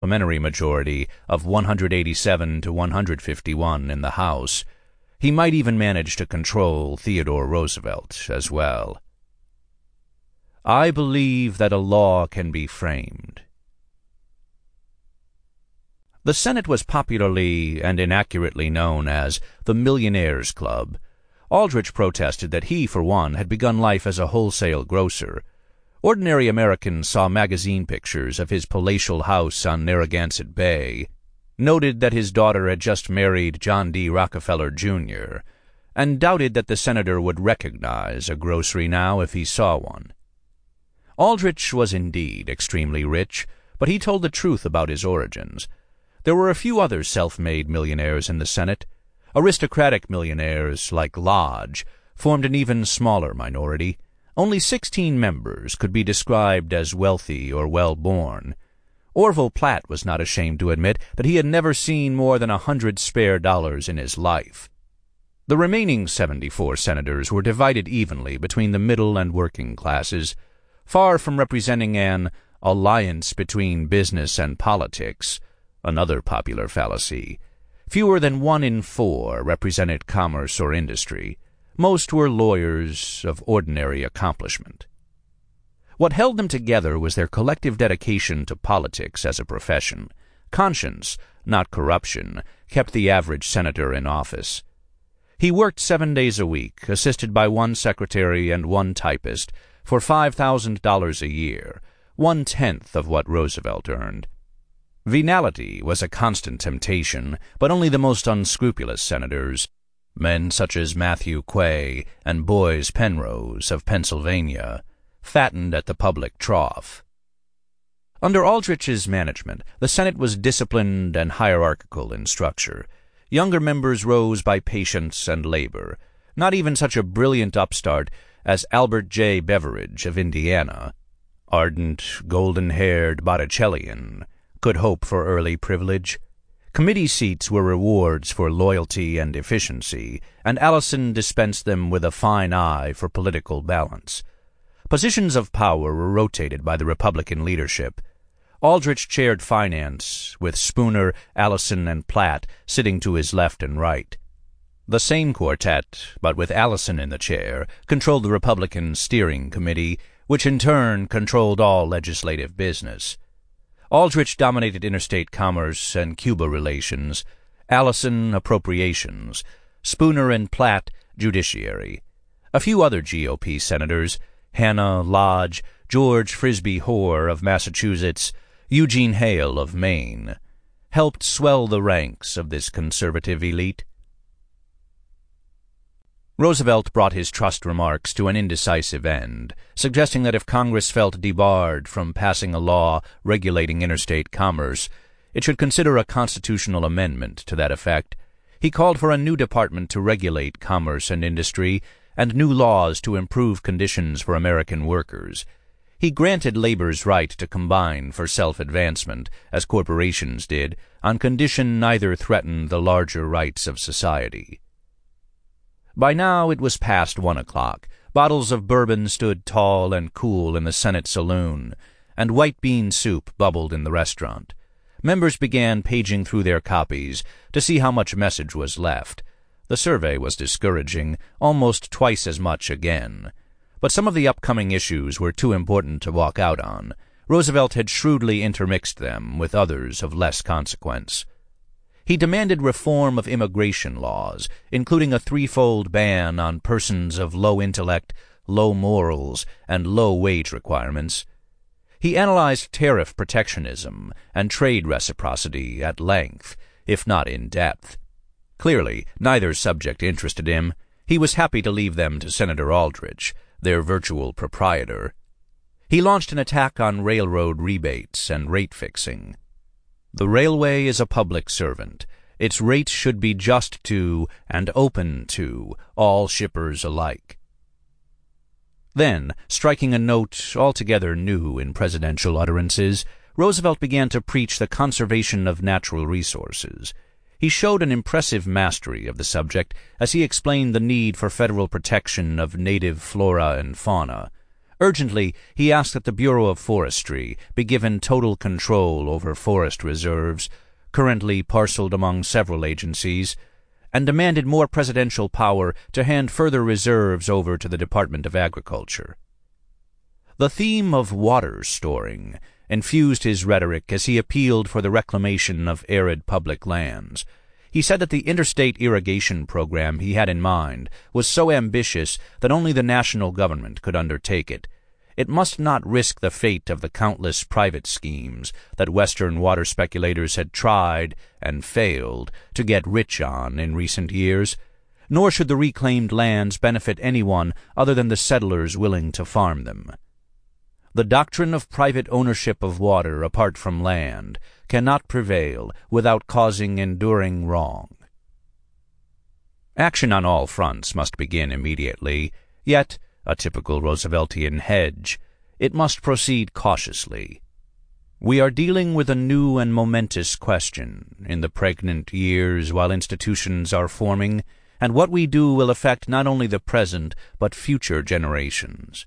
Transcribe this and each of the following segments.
supplementary majority of 187 to 151 in the House. He might even manage to control Theodore Roosevelt as well. I believe that a law can be framed. The Senate was popularly and inaccurately known as the Millionaires' Club. Aldrich protested that he, for one, had begun life as a wholesale grocer. Ordinary Americans saw magazine pictures of his palatial house on Narragansett Bay, noted that his daughter had just married John D. Rockefeller, Jr., and doubted that the senator would recognize a grocery now if he saw one. Aldrich was indeed extremely rich, but he told the truth about his origins. There were a few other self-made millionaires in the Senate. Aristocratic millionaires, like Lodge, formed an even smaller minority. Only 16 members could be described as wealthy or well-born. Orville Platt was not ashamed to admit that he had never seen more than $100 spare in his life. The remaining 74 senators were divided evenly between the middle and working classes, far from representing an alliance between business and politics, another popular fallacy. Fewer than 1 in 4 represented commerce or industry. Most were lawyers of ordinary accomplishment. What held them together was their collective dedication to politics as a profession. Conscience, not corruption, kept the average senator in office. He worked 7 days a week, assisted by 1 secretary and 1 typist, for $5,000 a year, 1/10 of what Roosevelt earned. Venality was a constant temptation, but only the most unscrupulous senators, men such as Matthew Quay and Boys Penrose of Pennsylvania, fattened at the public trough. Under Aldrich's management, the Senate was disciplined and hierarchical in structure. Younger members rose by patience and labor. Not even such a brilliant upstart as Albert J. Beveridge of Indiana, ardent, golden-haired Botticellian, could hope for early privilege. Committee seats were rewards for loyalty and efficiency, and Allison dispensed them with a fine eye for political balance. Positions of power were rotated by the Republican leadership. Aldrich chaired finance, with Spooner, Allison, and Platt sitting to his left and right. The same quartet, but with Allison in the chair, controlled the Republican Steering Committee, which in turn controlled all legislative business. Aldrich dominated interstate commerce and Cuba relations, Allison appropriations, Spooner and Platt judiciary. A few other GOP senators, Hannah Lodge, George Frisbee Hoar of Massachusetts, Eugene Hale of Maine, helped swell the ranks of this conservative elite. Roosevelt brought his trust remarks to an indecisive end, suggesting that if Congress felt debarred from passing a law regulating interstate commerce, it should consider a constitutional amendment to that effect. He called for a new department to regulate commerce and industry, and new laws to improve conditions for American workers. He granted labor's right to combine for self-advancement, as corporations did, on condition neither threatened the larger rights of society. By now it was past 1 o'clock. Bottles of bourbon stood tall and cool in the Senate saloon, and white bean soup bubbled in the restaurant. Members began paging through their copies to see how much message was left. The survey was discouraging, almost twice as much again. But some of the upcoming issues were too important to walk out on. Roosevelt had shrewdly intermixed them with others of less consequence. He demanded reform of immigration laws, including a threefold ban on persons of low intellect, low morals, and low wage requirements. He analyzed tariff protectionism and trade reciprocity at length, if not in depth. Clearly, neither subject interested him. He was happy to leave them to Senator Aldrich, their virtual proprietor. He launched an attack on railroad rebates and rate fixing. The railway is a public servant. Its rates should be just to and open to all shippers alike. Then, striking a note altogether new in presidential utterances, Roosevelt began to preach the conservation of natural resources. He showed an impressive mastery of the subject as he explained the need for federal protection of native flora and fauna, Urgently, he asked that the Bureau of Forestry be given total control over forest reserves, currently parceled among several agencies, and demanded more presidential power to hand further reserves over to the Department of Agriculture. The theme of water storing infused his rhetoric as he appealed for the reclamation of arid public lands. He said that the interstate irrigation program he had in mind was so ambitious that only the national government could undertake it. It must not risk the fate of the countless private schemes that Western water speculators had tried and failed to get rich on in recent years, nor should the reclaimed lands benefit anyone other than the settlers willing to farm them. The doctrine of private ownership of water apart from land cannot prevail without causing enduring wrong. Action on all fronts must begin immediately, yet, a typical Rooseveltian hedge, it must proceed cautiously. We are dealing with a new and momentous question in the pregnant years while institutions are forming, and what we do will affect not only the present but future generations.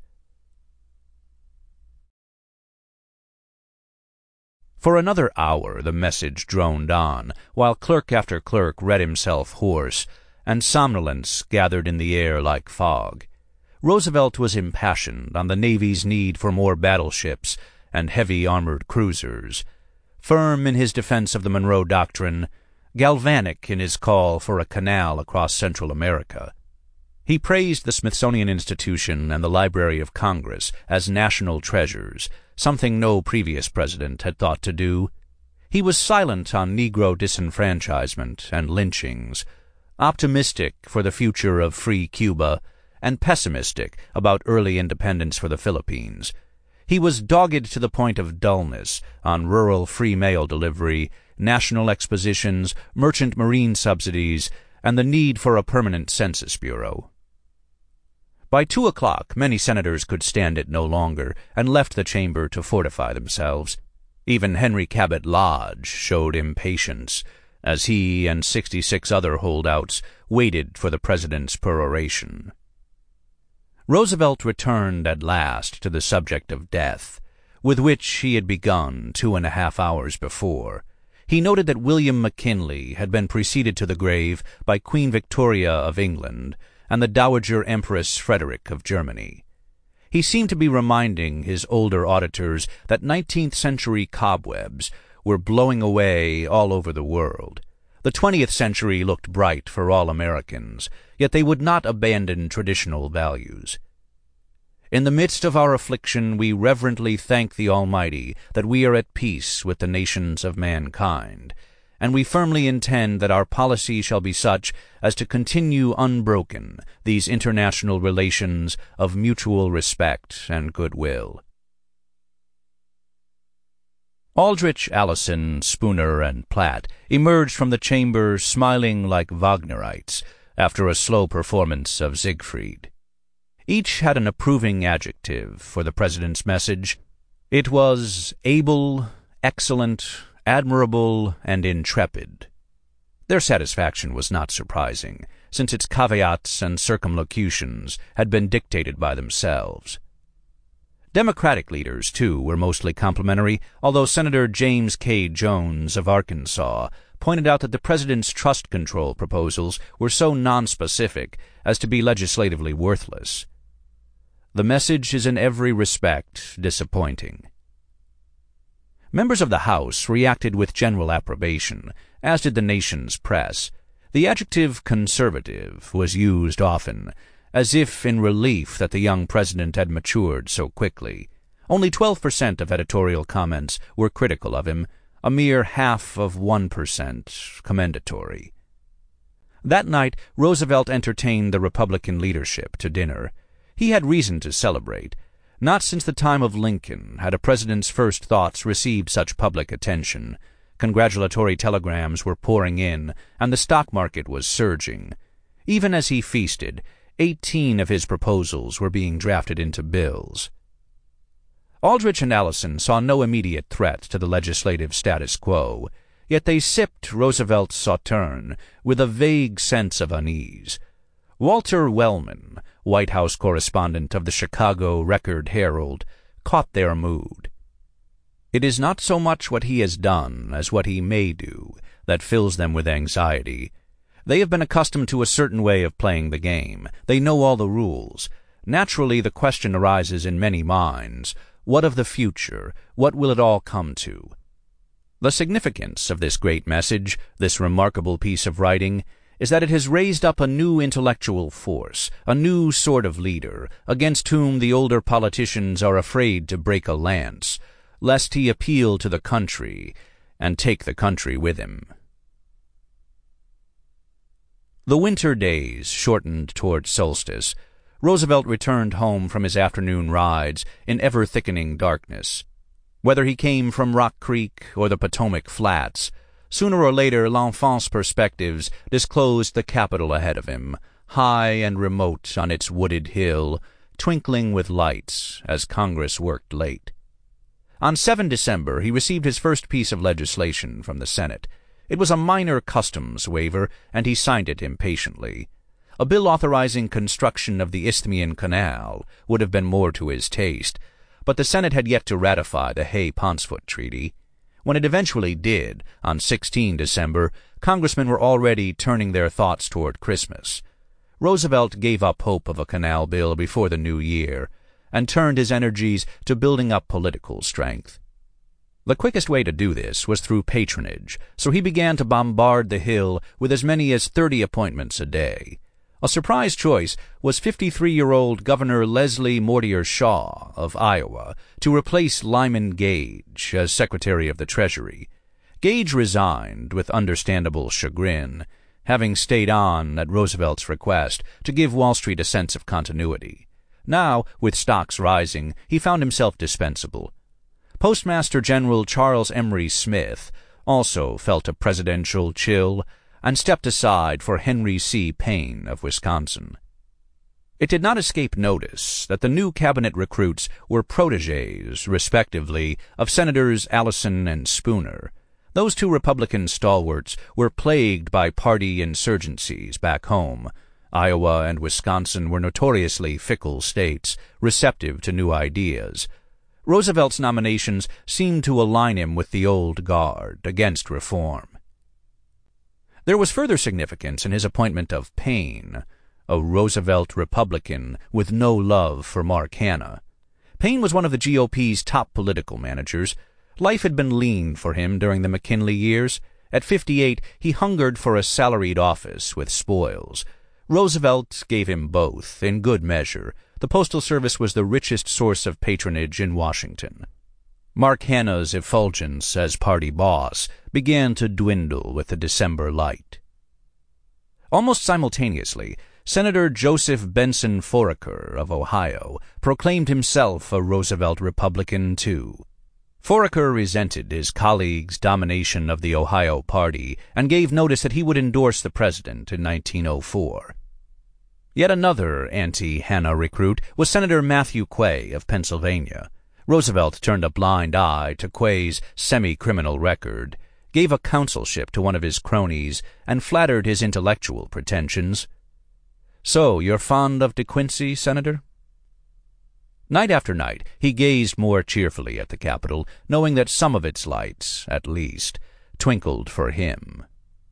For another hour the message droned on, while clerk after clerk read himself hoarse, and somnolence gathered in the air like fog. Roosevelt was impassioned on the Navy's need for more battleships and heavy armored cruisers, firm in his defense of the Monroe Doctrine, galvanic in his call for a canal across Central America. He praised the Smithsonian Institution and the Library of Congress as national treasures, something no previous president had thought to do. He was silent on Negro disenfranchisement and lynchings, optimistic for the future of free Cuba, and pessimistic about early independence for the Philippines. He was dogged to the point of dullness on rural free mail delivery, national expositions, merchant marine subsidies, and the need for a permanent census bureau. By 2 o'clock, many senators could stand it no longer and left the chamber to fortify themselves. Even Henry Cabot Lodge showed impatience as he and 66 other holdouts waited for the president's peroration. Roosevelt returned at last to the subject of death, with which he had begun 2.5 hours before. He noted that William McKinley had been preceded to the grave by Queen Victoria of England and the Dowager Empress Frederick of Germany. He seemed to be reminding his older auditors that 19th-century cobwebs were blowing away all over the world. The 20th century looked bright for all Americans, yet they would not abandon traditional values. In the midst of our affliction, we reverently thank the Almighty that we are at peace with the nations of mankind, and we firmly intend that our policy shall be such as to continue unbroken these international relations of mutual respect and goodwill. Aldrich, Allison, Spooner, and Platt emerged from the chamber smiling like Wagnerites after a slow performance of Siegfried. Each had an approving adjective for the president's message. It was able, excellent, admirable, and intrepid. Their satisfaction was not surprising, since its caveats and circumlocutions had been dictated by themselves. Democratic leaders, too, were mostly complimentary, although Senator James K. Jones of Arkansas pointed out that the president's trust control proposals were so nonspecific as to be legislatively worthless. The message is in every respect disappointing. Members of the House reacted with general approbation, as did the nation's press. The adjective conservative was used often, as if in relief that the young president had matured so quickly. Only 12% of editorial comments were critical of him, a mere 0.5% commendatory. That night, Roosevelt entertained the Republican leadership to dinner. He had reason to celebrate. Not since the time of Lincoln had a president's first thoughts received such public attention. Congratulatory telegrams were pouring in, and the stock market was surging. Even as he feasted, 18 of his proposals were being drafted into bills. Aldrich and Allison saw no immediate threat to the legislative status quo, yet they sipped Roosevelt's sauterne with a vague sense of unease. Walter Wellman, White House correspondent of the Chicago Record-Herald, caught their mood. It is not so much what he has done as what he may do that fills them with anxiety. They have been accustomed to a certain way of playing the game. They know all the rules. Naturally, the question arises in many minds, what of the future? What will it all come to? The significance of this great message, this remarkable piece of writing, is that it has raised up a new intellectual force, a new sort of leader, against whom the older politicians are afraid to break a lance, lest he appeal to the country and take the country with him. The winter days shortened toward solstice. Roosevelt returned home from his afternoon rides in ever-thickening darkness. Whether he came from Rock Creek or the Potomac Flats, sooner or later L'Enfant's perspectives disclosed the Capitol ahead of him, high and remote on its wooded hill, twinkling with lights as Congress worked late. On 7 December he received his first piece of legislation from the Senate. It was a minor customs waiver, and he signed it impatiently. A bill authorizing construction of the Isthmian Canal would have been more to his taste, but the Senate had yet to ratify the Hay-Pauncefoot Treaty. When it eventually did, on 16 December, congressmen were already turning their thoughts toward Christmas. Roosevelt gave up hope of a canal bill before the new year, and turned his energies to building up political strength. The quickest way to do this was through patronage, so he began to bombard the Hill with as many as 30 appointments a day. A surprise choice was 53-year-old Governor Leslie Mortier Shaw of Iowa to replace Lyman Gage as Secretary of the Treasury. Gage resigned with understandable chagrin, having stayed on at Roosevelt's request to give Wall Street a sense of continuity. Now, with stocks rising, he found himself dispensable. Postmaster General Charles Emory Smith also felt a presidential chill and stepped aside for Henry C. Payne of Wisconsin. It did not escape notice that the new cabinet recruits were protégés, respectively, of Senators Allison and Spooner. Those two Republican stalwarts were plagued by party insurgencies back home. Iowa and Wisconsin were notoriously fickle states, receptive to new ideas. Roosevelt's nominations seemed to align him with the old guard against reform. There was further significance in his appointment of Payne, a Roosevelt Republican with no love for Mark Hanna. Payne was one of the GOP's top political managers. Life had been lean for him during the McKinley years. At 58, he hungered for a salaried office with spoils. Roosevelt gave him both, in good measure. The Postal Service was the richest source of patronage in Washington. Mark Hanna's effulgence as party boss began to dwindle with the December light. Almost simultaneously, Senator Joseph Benson Foraker of Ohio proclaimed himself a Roosevelt Republican, too. Foraker resented his colleagues' domination of the Ohio Party and gave notice that he would endorse the president in 1904. Yet another anti-Hanna recruit was Senator Matthew Quay of Pennsylvania. Roosevelt turned a blind eye to Quay's semi-criminal record, gave a consulship to one of his cronies, and flattered his intellectual pretensions. "So, you're fond of De Quincey, Senator?" Night after night he gazed more cheerfully at the Capitol, knowing that some of its lights, at least, twinkled for him.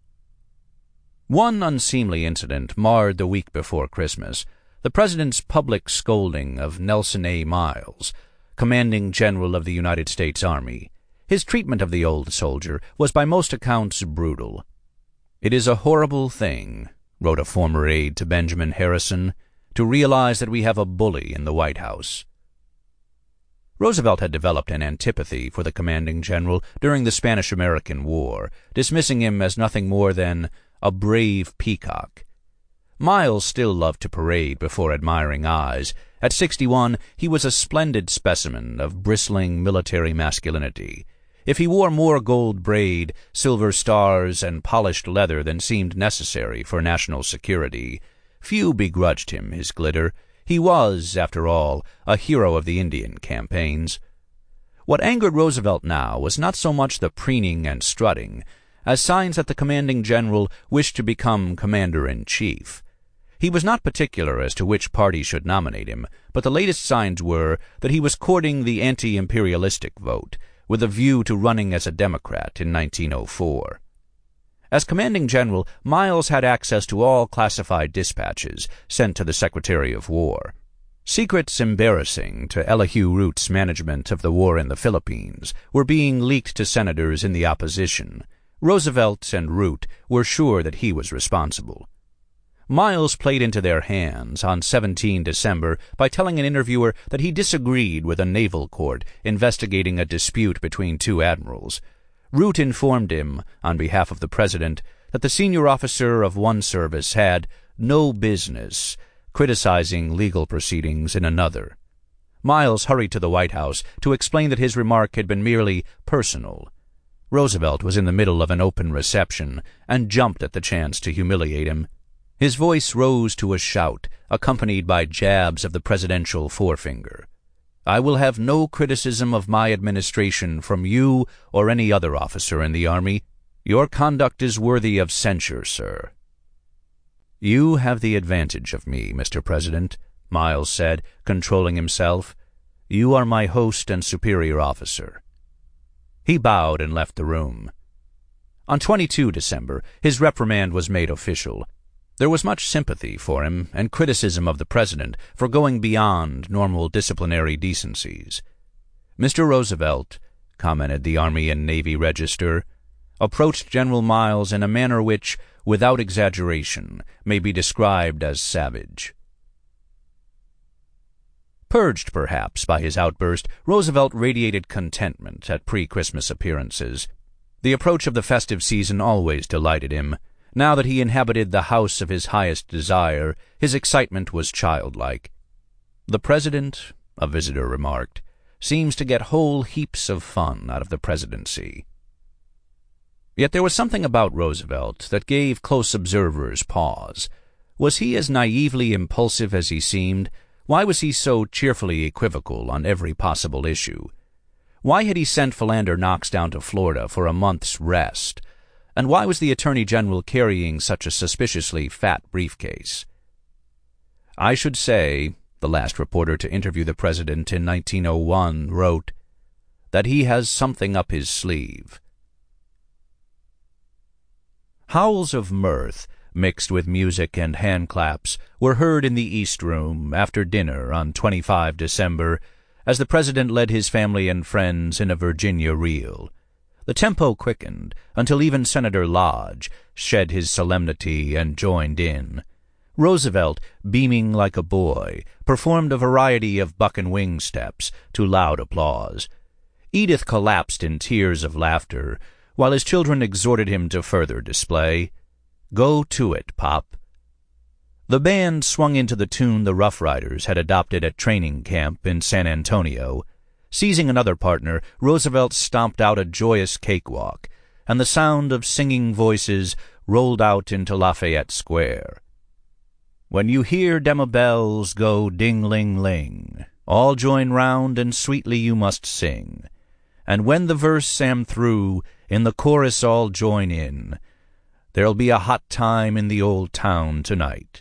One unseemly incident marred the week before Christmas: the President's public scolding of Nelson A. Miles, commanding general of the United States Army. His treatment of the old soldier was by most accounts brutal. "It is a horrible thing," wrote a former aide to Benjamin Harrison, "to realize that we have a bully in the White House." Roosevelt had developed an antipathy for the commanding general during the Spanish-American War, dismissing him as nothing more than a brave peacock. Miles still loved to parade before admiring eyes. At 61, he was a splendid specimen of bristling military masculinity. If he wore more gold braid, silver stars, and polished leather than seemed necessary for national security, few begrudged him his glitter. He was, after all, a hero of the Indian campaigns. What angered Roosevelt now was not so much the preening and strutting as signs that the commanding general wished to become commander-in-chief. He was not particular as to which party should nominate him, but the latest signs were that he was courting the anti-imperialistic vote, with a view to running as a Democrat in 1904. As commanding general, Miles had access to all classified dispatches sent to the Secretary of War. Secrets embarrassing to Elihu Root's management of the war in the Philippines were being leaked to senators in the opposition. Roosevelt and Root were sure that he was responsible. Miles played into their hands on 17 December by telling an interviewer that he disagreed with a naval court investigating a dispute between two admirals. Root informed him, on behalf of the president, that the senior officer of one service had no business criticizing legal proceedings in another. Miles hurried to the White House to explain that his remark had been merely personal. Roosevelt was in the middle of an open reception and jumped at the chance to humiliate him. His voice rose to a shout, accompanied by jabs of the presidential forefinger. "I will have no criticism of my administration from you or any other officer in the Army. Your conduct is worthy of censure, sir." "You have the advantage of me, Mr. President," Miles said, controlling himself. "You are my host and superior officer." He bowed and left the room. On 22 December, his reprimand was made official. There was much sympathy for him and criticism of the president for going beyond normal disciplinary decencies. "Mr. Roosevelt," commented the Army and Navy Register, "approached General Miles in a manner which, without exaggeration, may be described as savage." Purged, perhaps, by his outburst, Roosevelt radiated contentment at pre-Christmas appearances. The approach of the festive season always delighted him. Now that he inhabited the house of his highest desire, his excitement was childlike. "The president," a visitor remarked, "seems to get whole heaps of fun out of the presidency." Yet there was something about Roosevelt that gave close observers pause. Was he as naively impulsive as he seemed? Why was he so cheerfully equivocal on every possible issue? Why had he sent Philander Knox down to Florida for a month's rest? And why was the Attorney General carrying such a suspiciously fat briefcase? "I should say," the last reporter to interview the president in 1901 wrote, "that he has something up his sleeve." Howls of mirth, mixed with music and handclaps, were heard in the East Room after dinner on 25 December as the president led his family and friends in a Virginia reel. The tempo quickened until even Senator Lodge shed his solemnity and joined in. Roosevelt, beaming like a boy, performed a variety of buck and wing steps to loud applause. Edith collapsed in tears of laughter, while his children exhorted him to further display. "Go to it, Pop." The band swung into the tune the Rough Riders had adopted at training camp in San Antonio. Seizing another partner, Roosevelt stomped out a joyous cakewalk, and the sound of singing voices rolled out into Lafayette Square. "When you hear dem a bells go ding-ling-ling, all join round and sweetly you must sing. And when the verse am through, in the chorus all join in. There'll be a hot time in the old town tonight."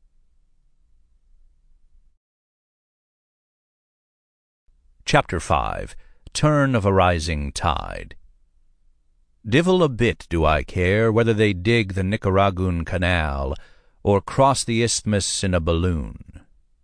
Chapter 5. Turn of a Rising Tide. Divil a bit do I care whether they dig the Nicaraguan Canal or cross the isthmus in a balloon.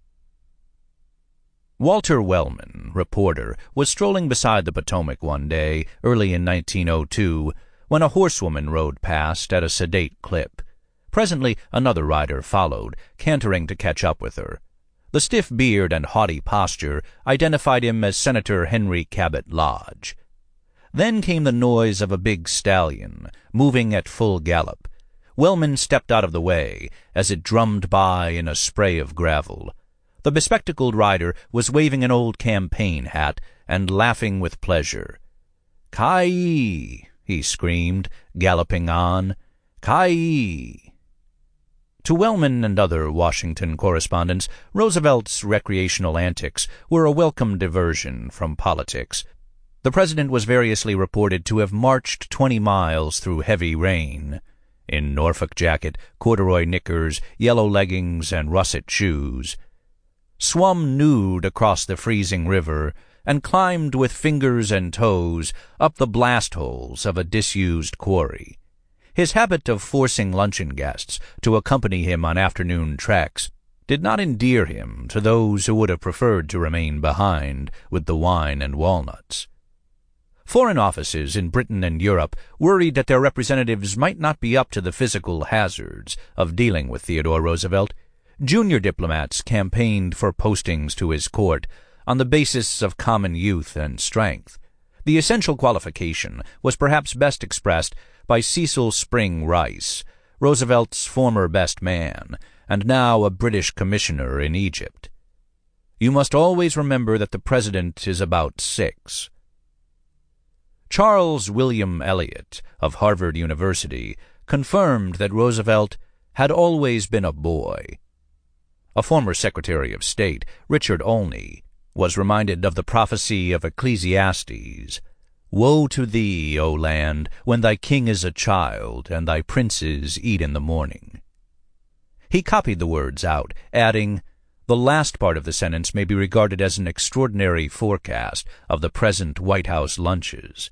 Walter Wellman, reporter, was strolling beside the Potomac one day, early in 1902, when a horsewoman rode past at a sedate clip. Presently another rider followed, cantering to catch up with her. The stiff beard and haughty posture identified him as Senator Henry Cabot Lodge. Then came the noise of a big stallion, moving at full gallop. Wellman stepped out of the way as it drummed by in a spray of gravel. The bespectacled rider was waving an old campaign hat and laughing with pleasure. "Ki-yi!" he screamed, galloping on. "Ki-yi!" To Wellman and other Washington correspondents, Roosevelt's recreational antics were a welcome diversion from politics. The president was variously reported to have marched 20 miles through heavy rain. in Norfolk jacket, corduroy knickers, yellow leggings, and russet shoes, swum nude across the freezing river, and climbed with fingers and toes up the blast holes of a disused quarry. His habit of forcing luncheon guests to accompany him on afternoon treks did not endear him to those who would have preferred to remain behind with the wine and walnuts. Foreign offices in Britain and Europe worried that their representatives might not be up to the physical hazards of dealing with Theodore Roosevelt. Junior diplomats campaigned for postings to his court on the basis of common youth and strength. The essential qualification was perhaps best expressed by Cecil Spring Rice, Roosevelt's former best man, and now a British commissioner in Egypt. "You must always remember that the president is about 6. Charles William Eliot of Harvard University confirmed that Roosevelt had always been a boy. A former Secretary of State, Richard Olney, was reminded of the prophecy of Ecclesiastes, "Woe to thee, O land, when thy king is a child, and thy princes eat in the morning." He copied the words out, adding, "The last part of the sentence may be regarded as an extraordinary forecast of the present White House lunches."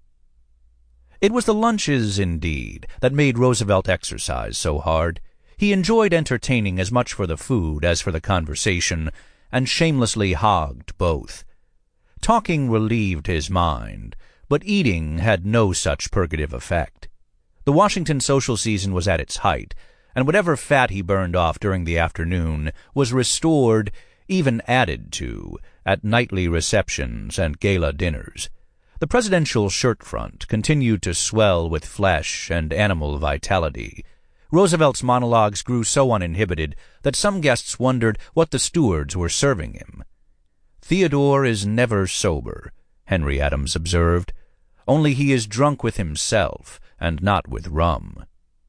It was the lunches, indeed, that made Roosevelt exercise so hard. He enjoyed entertaining as much for the food as for the conversation, and shamelessly hogged both. Talking relieved his mind, but eating had no such purgative effect. The Washington social season was at its height, and whatever fat he burned off during the afternoon was restored, even added to, at nightly receptions and gala dinners. The presidential shirt front continued to swell with flesh and animal vitality. Roosevelt's monologues grew so uninhibited that some guests wondered what the stewards were serving him. "Theodore is never sober," Henry Adams observed. "Only he is drunk with himself, and not with rum."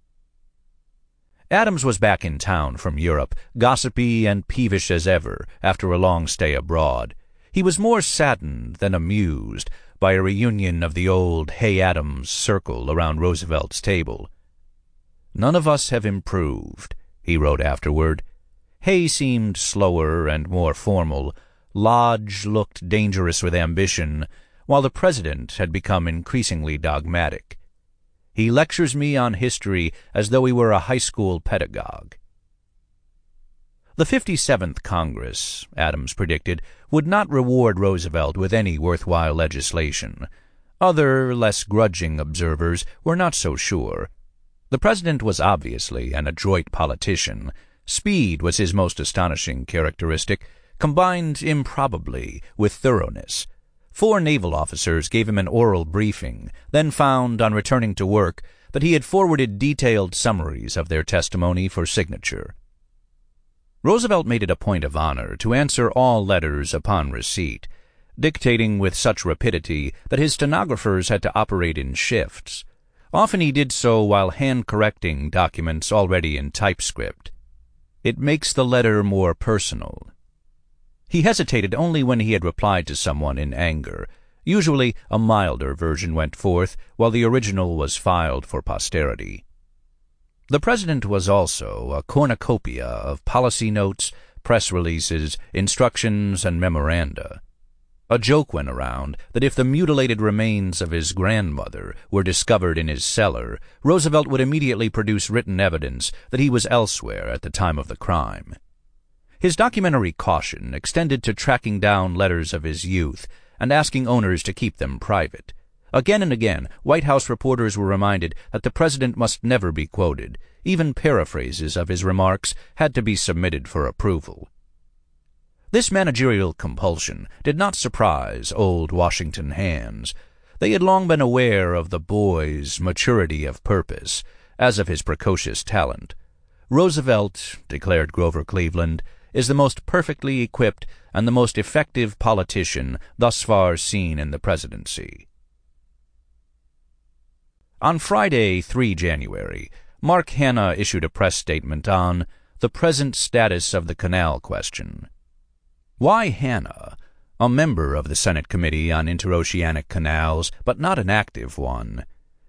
Adams was back in town from Europe, gossipy and peevish as ever after a long stay abroad. He was more saddened than amused by a reunion of the old Hay Adams circle around Roosevelt's table. "None of us have improved," he wrote afterward. Hay seemed slower and more formal. Lodge looked dangerous with ambition, while the president had become increasingly dogmatic. "He lectures me on history as though he were a high school pedagogue." The 57th Congress, Adams predicted, would not reward Roosevelt with any worthwhile legislation. Other, less grudging observers were not so sure. The president was obviously an adroit politician. Speed was his most astonishing characteristic, combined improbably with thoroughness. 4 naval officers gave him an oral briefing, then found, on returning to work, that he had forwarded detailed summaries of their testimony for signature. Roosevelt made it a point of honor to answer all letters upon receipt, dictating with such rapidity that his stenographers had to operate in shifts. Often he did so while hand-correcting documents already in typescript. It makes the letter more personal. He hesitated only when he had replied to someone in anger. Usually a milder version went forth, while the original was filed for posterity. The president was also a cornucopia of policy notes, press releases, instructions, and memoranda. A joke went around that if the mutilated remains of his grandmother were discovered in his cellar, Roosevelt would immediately produce written evidence that he was elsewhere at the time of the crime. His documentary caution extended to tracking down letters of his youth and asking owners to keep them private. Again and again, White House reporters were reminded that the president must never be quoted. Even paraphrases of his remarks had to be submitted for approval. This managerial compulsion did not surprise old Washington hands. They had long been aware of the boy's maturity of purpose, as of his precocious talent. "Roosevelt," declared Grover Cleveland, "is the most perfectly equipped and the most effective politician thus far seen in the presidency." On Friday, 3 January, Mark Hanna issued a press statement on the present status of the canal question. Why Hanna, a member of the Senate Committee on Interoceanic Canals, but not an active one,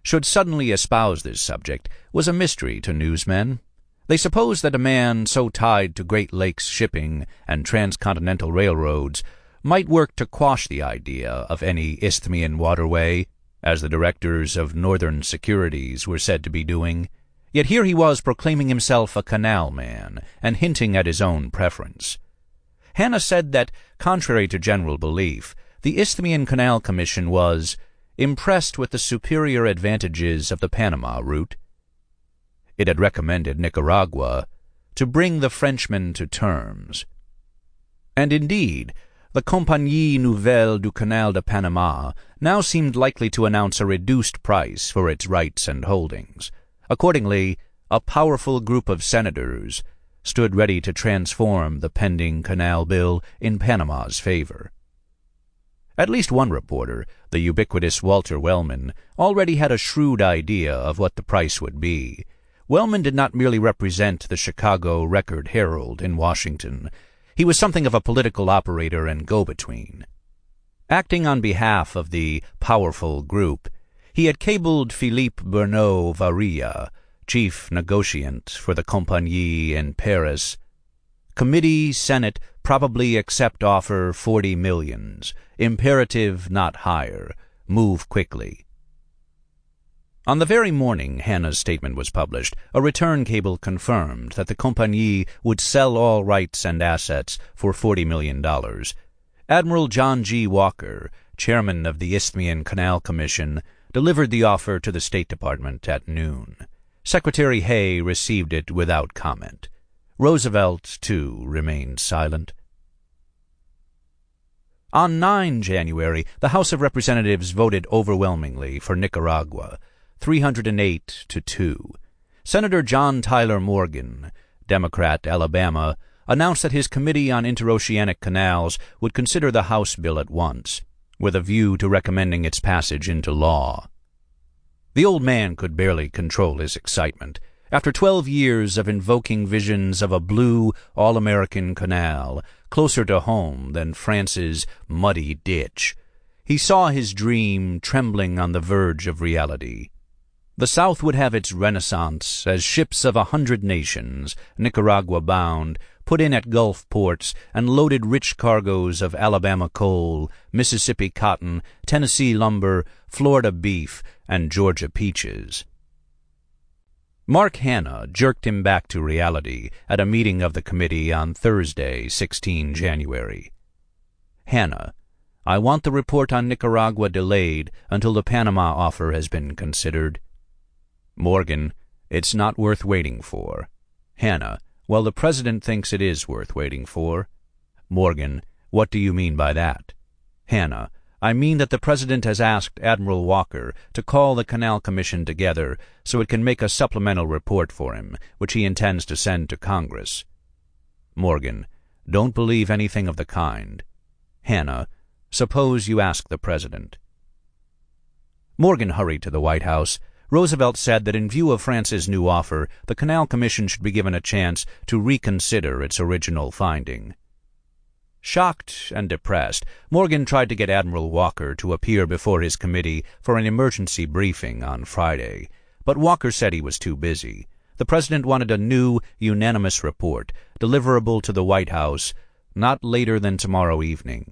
should suddenly espouse this subject was a mystery to newsmen. They supposed that a man so tied to Great Lakes shipping and transcontinental railroads might work to quash the idea of any Isthmian waterway, as the directors of Northern Securities were said to be doing. Yet here he was proclaiming himself a canal man and hinting at his own preference. Hanna said that, contrary to general belief, the Isthmian Canal Commission was impressed with the superior advantages of the Panama route. It had recommended Nicaragua to bring the Frenchmen to terms. And indeed, the Compagnie Nouvelle du Canal de Panama now seemed likely to announce a reduced price for its rights and holdings. Accordingly, a powerful group of senators stood ready to transform the pending canal bill in Panama's favor. At least one reporter, the ubiquitous Walter Wellman, already had a shrewd idea of what the price would be. Wellman did not merely represent the Chicago Record-Herald in Washington. He was something of a political operator and go-between. Acting on behalf of the powerful group, he had cabled Philippe Bernot Varilla, chief negotiant for the Compagnie in Paris, "Committee, Senate, probably accept offer 40 millions. Imperative not higher. Move quickly." On the very morning Hanna's statement was published, a return cable confirmed that the Compagnie would sell all rights and assets for $40 million. Admiral John G. Walker, chairman of the Isthmian Canal Commission, delivered the offer to the State Department at noon. Secretary Hay received it without comment. Roosevelt, too, remained silent. On 9 January, the House of Representatives voted overwhelmingly for Nicaragua, 308 to 2. Senator John Tyler Morgan, Democrat, Alabama, announced that his Committee on Interoceanic Canals would consider the House bill at once, with a view to recommending its passage into law. The old man could barely control his excitement. After 12 years of invoking visions of a blue, all-American canal, closer to home than France's muddy ditch, he saw his dream trembling on the verge of reality. The South would have its renaissance as ships of 100 nations, Nicaragua-bound, put in at Gulf ports and loaded rich cargoes of Alabama coal, Mississippi cotton, Tennessee lumber, Florida beef, and Georgia peaches. Mark Hanna jerked him back to reality at a meeting of the committee on Thursday, 16 January. "Hanna, I want the report on Nicaragua delayed until the Panama offer has been considered." Morgan, "It's not worth waiting for." Hanna, "Well, the President thinks it is worth waiting for." Morgan, "What do you mean by that?" Hanna, "I mean that the President has asked Admiral Walker to call the Canal Commission together so it can make a supplemental report for him, which he intends to send to Congress." Morgan, "Don't believe anything of the kind." Hanna, "Suppose you ask the President." Morgan hurried to the White House. Roosevelt said that in view of France's new offer, the Canal Commission should be given a chance to reconsider its original finding. Shocked and depressed, Morgan tried to get Admiral Walker to appear before his committee for an emergency briefing on Friday, but Walker said he was too busy. The President wanted a new, unanimous report, deliverable to the White House not later than tomorrow evening.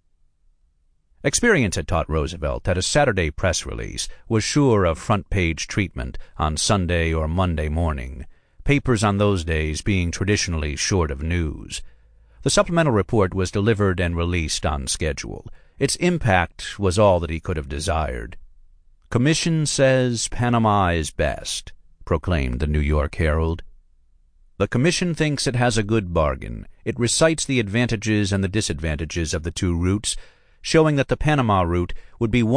Experience had taught Roosevelt that a Saturday press release was sure of front-page treatment on Sunday or Monday morning, papers on those days being traditionally short of news. The supplemental report was delivered and released on schedule. Its impact was all that he could have desired. "Commission says Panama is best," proclaimed the New York Herald. "The Commission thinks it has a good bargain. It recites the advantages and the disadvantages of the two routes, showing that the Panama route would be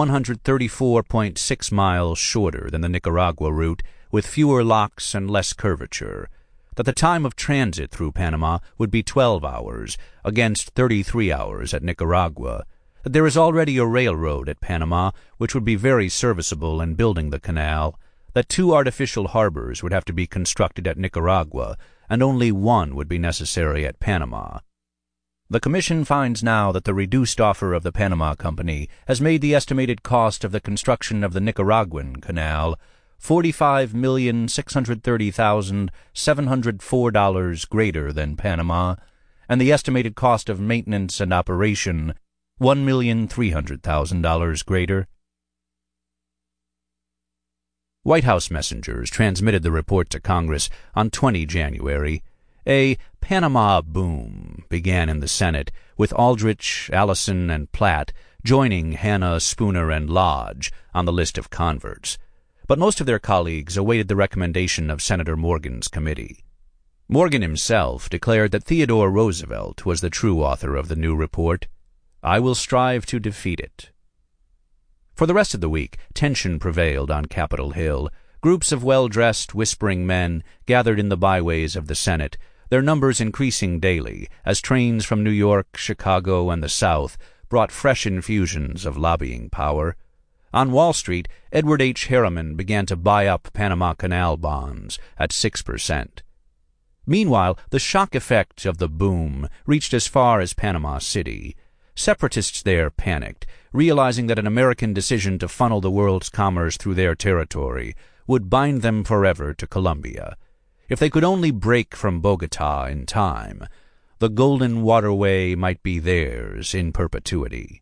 134.6 miles shorter than the Nicaragua route, with fewer locks and less curvature, that the time of transit through Panama would be 12 hours, against 33 hours at Nicaragua, that there is already a railroad at Panama which would be very serviceable in building the canal, that 2 artificial harbors would have to be constructed at Nicaragua, and only 1 would be necessary at Panama. The Commission finds now that the reduced offer of the Panama Company has made the estimated cost of the construction of the Nicaraguan Canal $45,630,704 greater than Panama, and the estimated cost of maintenance and operation $1,300,000 greater. White House messengers transmitted the report to Congress on 20 January. A Panama boom began in the Senate, with Aldrich, Allison, and Platt joining Hanna, Spooner, and Lodge on the list of converts. But most of their colleagues awaited the recommendation of Senator Morgan's committee. Morgan himself declared that Theodore Roosevelt was the true author of the new report. "I will strive to defeat it." For the rest of the week, tension prevailed on Capitol Hill. Groups of well-dressed, whispering men gathered in the byways of the Senate, their numbers increasing daily as trains from New York, Chicago, and the South brought fresh infusions of lobbying power. On Wall Street, Edward H. Harriman began to buy up Panama Canal bonds at 6%. Meanwhile, the shock effect of the boom reached as far as Panama City. Separatists there panicked, realizing that an American decision to funnel the world's commerce through their territory would bind them forever to Colombia. If they could only break from Bogota in time, the Golden Waterway might be theirs in perpetuity.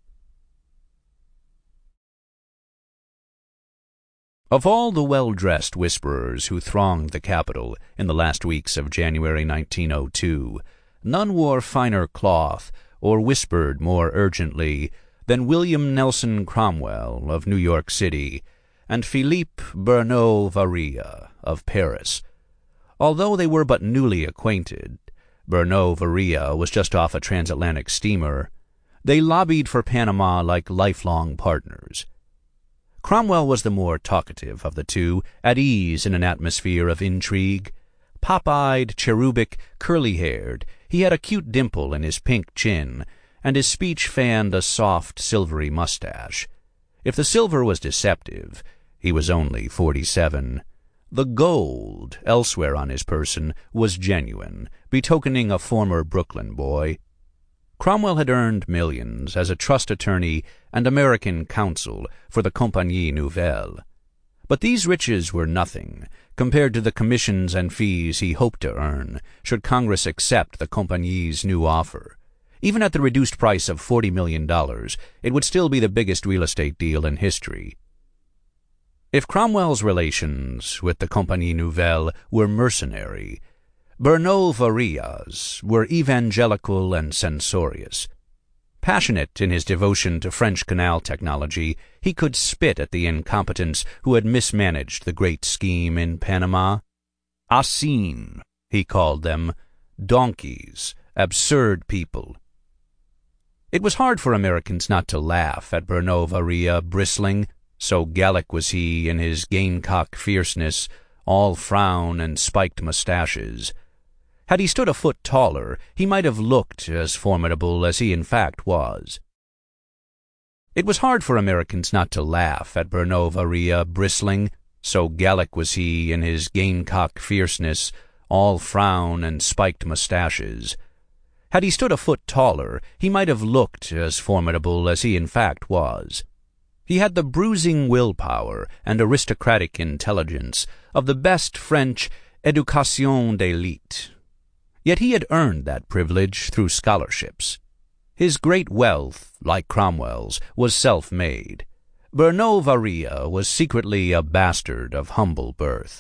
Of all the well-dressed whisperers who thronged the Capitol in the last weeks of January 1902, none wore finer cloth or whispered more urgently than William Nelson Cromwell of New York City and Philippe Bernot Varia of Paris. Although they were but newly acquainted, Bernot Varia was just off a transatlantic steamer, they lobbied for Panama like lifelong partners. Cromwell was the more talkative of the two, at ease in an atmosphere of intrigue. Pop-eyed, cherubic, curly-haired, he had a cute dimple in his pink chin, and his speech fanned a soft, silvery mustache. If the silver was deceptive, he was only 47. The gold, elsewhere on his person, was genuine, betokening a former Brooklyn boy. Cromwell had earned millions as a trust attorney and American counsel for the Compagnie Nouvelle. But these riches were nothing compared to the commissions and fees he hoped to earn should Congress accept the Compagnie's new offer. Even at the reduced price of $40 million, it would still be the biggest real estate deal in history. If Cromwell's relations with the Compagnie Nouvelle were mercenary, Bernot Varia's were evangelical and censorious. Passionate in his devotion to French canal technology, he could spit at the incompetents who had mismanaged the great scheme in Panama. Asines, he called them, donkeys, absurd people. It was hard for Americans not to laugh at Bernot Varia bristling, so Gallic was he in his gamecock fierceness, all frown and spiked mustaches. Had he stood a foot taller, he might have looked as formidable as he in fact was. It was hard for Americans not to laugh at Bernot Varia bristling, so Gallic was he in his gamecock fierceness, all frown and spiked mustaches. Had he stood a foot taller, he might have looked as formidable as he in fact was. He had the bruising willpower and aristocratic intelligence of the best French éducation d'élite. Yet he had earned that privilege through scholarships. His great wealth, like Cromwell's, was self-made. Bernot Varia was secretly a bastard of humble birth.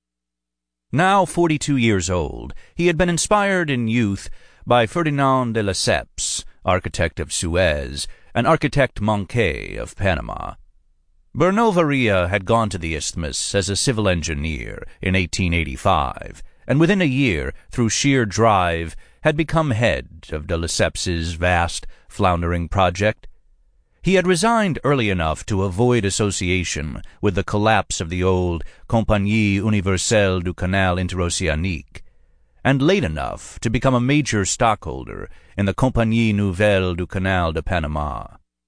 Now 42 years old, he had been inspired in youth by Ferdinand de Lesseps, architect of Suez, and architect Moncay of Panama. Bernot Varia had gone to the Isthmus as a civil engineer in 1885, and within a year, through sheer drive, had become head of de Lesseps's vast, floundering project. He had resigned early enough to avoid association with the collapse of the old Compagnie Universelle du Canal Interoceanique, and late enough to become a major stockholder in the Compagnie Nouvelle du Canal de Panama.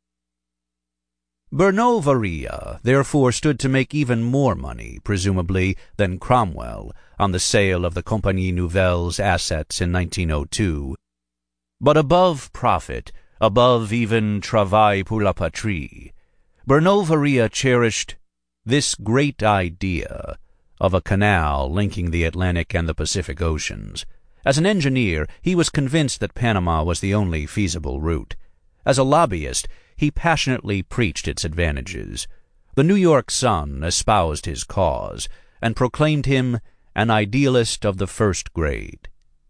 Bernot Varia therefore stood to make even more money, presumably, than Cromwell on the sale of the Compagnie Nouvelle's assets in 1902. But above profit, above even travail pour la patrie, Bernot Varia cherished this great idea of a canal linking the Atlantic and the Pacific Oceans. As an engineer, he was convinced that Panama was the only feasible route. As a lobbyist, he passionately preached its advantages. The New York Sun espoused his cause and proclaimed him an idealist of the first grade.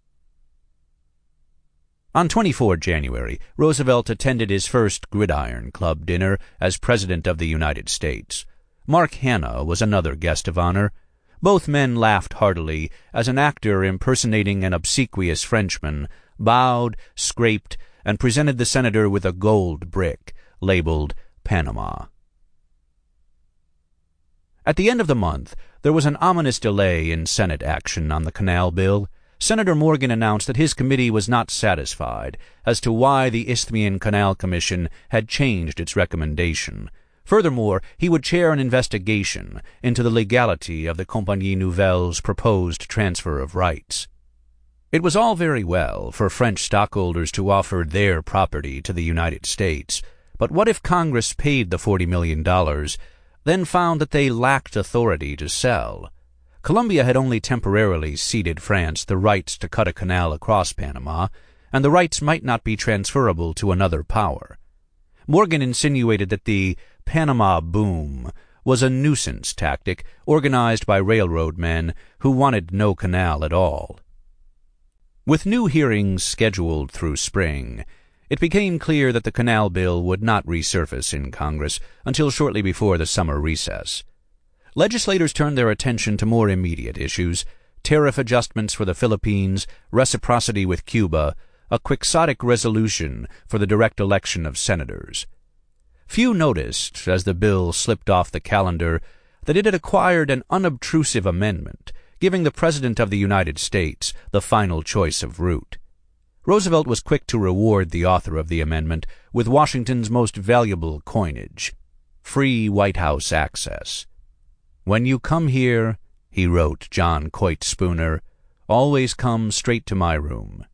On 24 January, Roosevelt attended his first Gridiron Club dinner as President of the United States. Mark Hanna was another guest of honor. Both men laughed heartily as an actor impersonating an obsequious Frenchman bowed, scraped, and presented the senator with a gold brick labeled Panama. At the end of the month, there was an ominous delay in Senate action on the canal bill. Senator Morgan announced that his committee was not satisfied as to why the Isthmian Canal Commission had changed its recommendation. Furthermore, he would chair an investigation into the legality of the Compagnie Nouvelle's proposed transfer of rights. It was all very well for French stockholders to offer their property to the United States, but what if Congress paid the $40 million, then found that they lacked authority to sell? Colombia had only temporarily ceded France the rights to cut a canal across Panama, and the rights might not be transferable to another power. Morgan insinuated that the Panama boom was a nuisance tactic organized by railroad men who wanted no canal at all. With new hearings scheduled through spring, it became clear that the canal bill would not resurface in Congress until shortly before the summer recess. Legislators turned their attention to more immediate issues: tariff adjustments for the Philippines, reciprocity with Cuba, a quixotic resolution for the direct election of senators. Few noticed, as the bill slipped off the calendar, that it had acquired an unobtrusive amendment, giving the President of the United States the final choice of route. Roosevelt was quick to reward the author of the amendment with Washington's most valuable coinage: free White House access. "When you come here," he wrote John Coit Spooner, "always come straight to my room."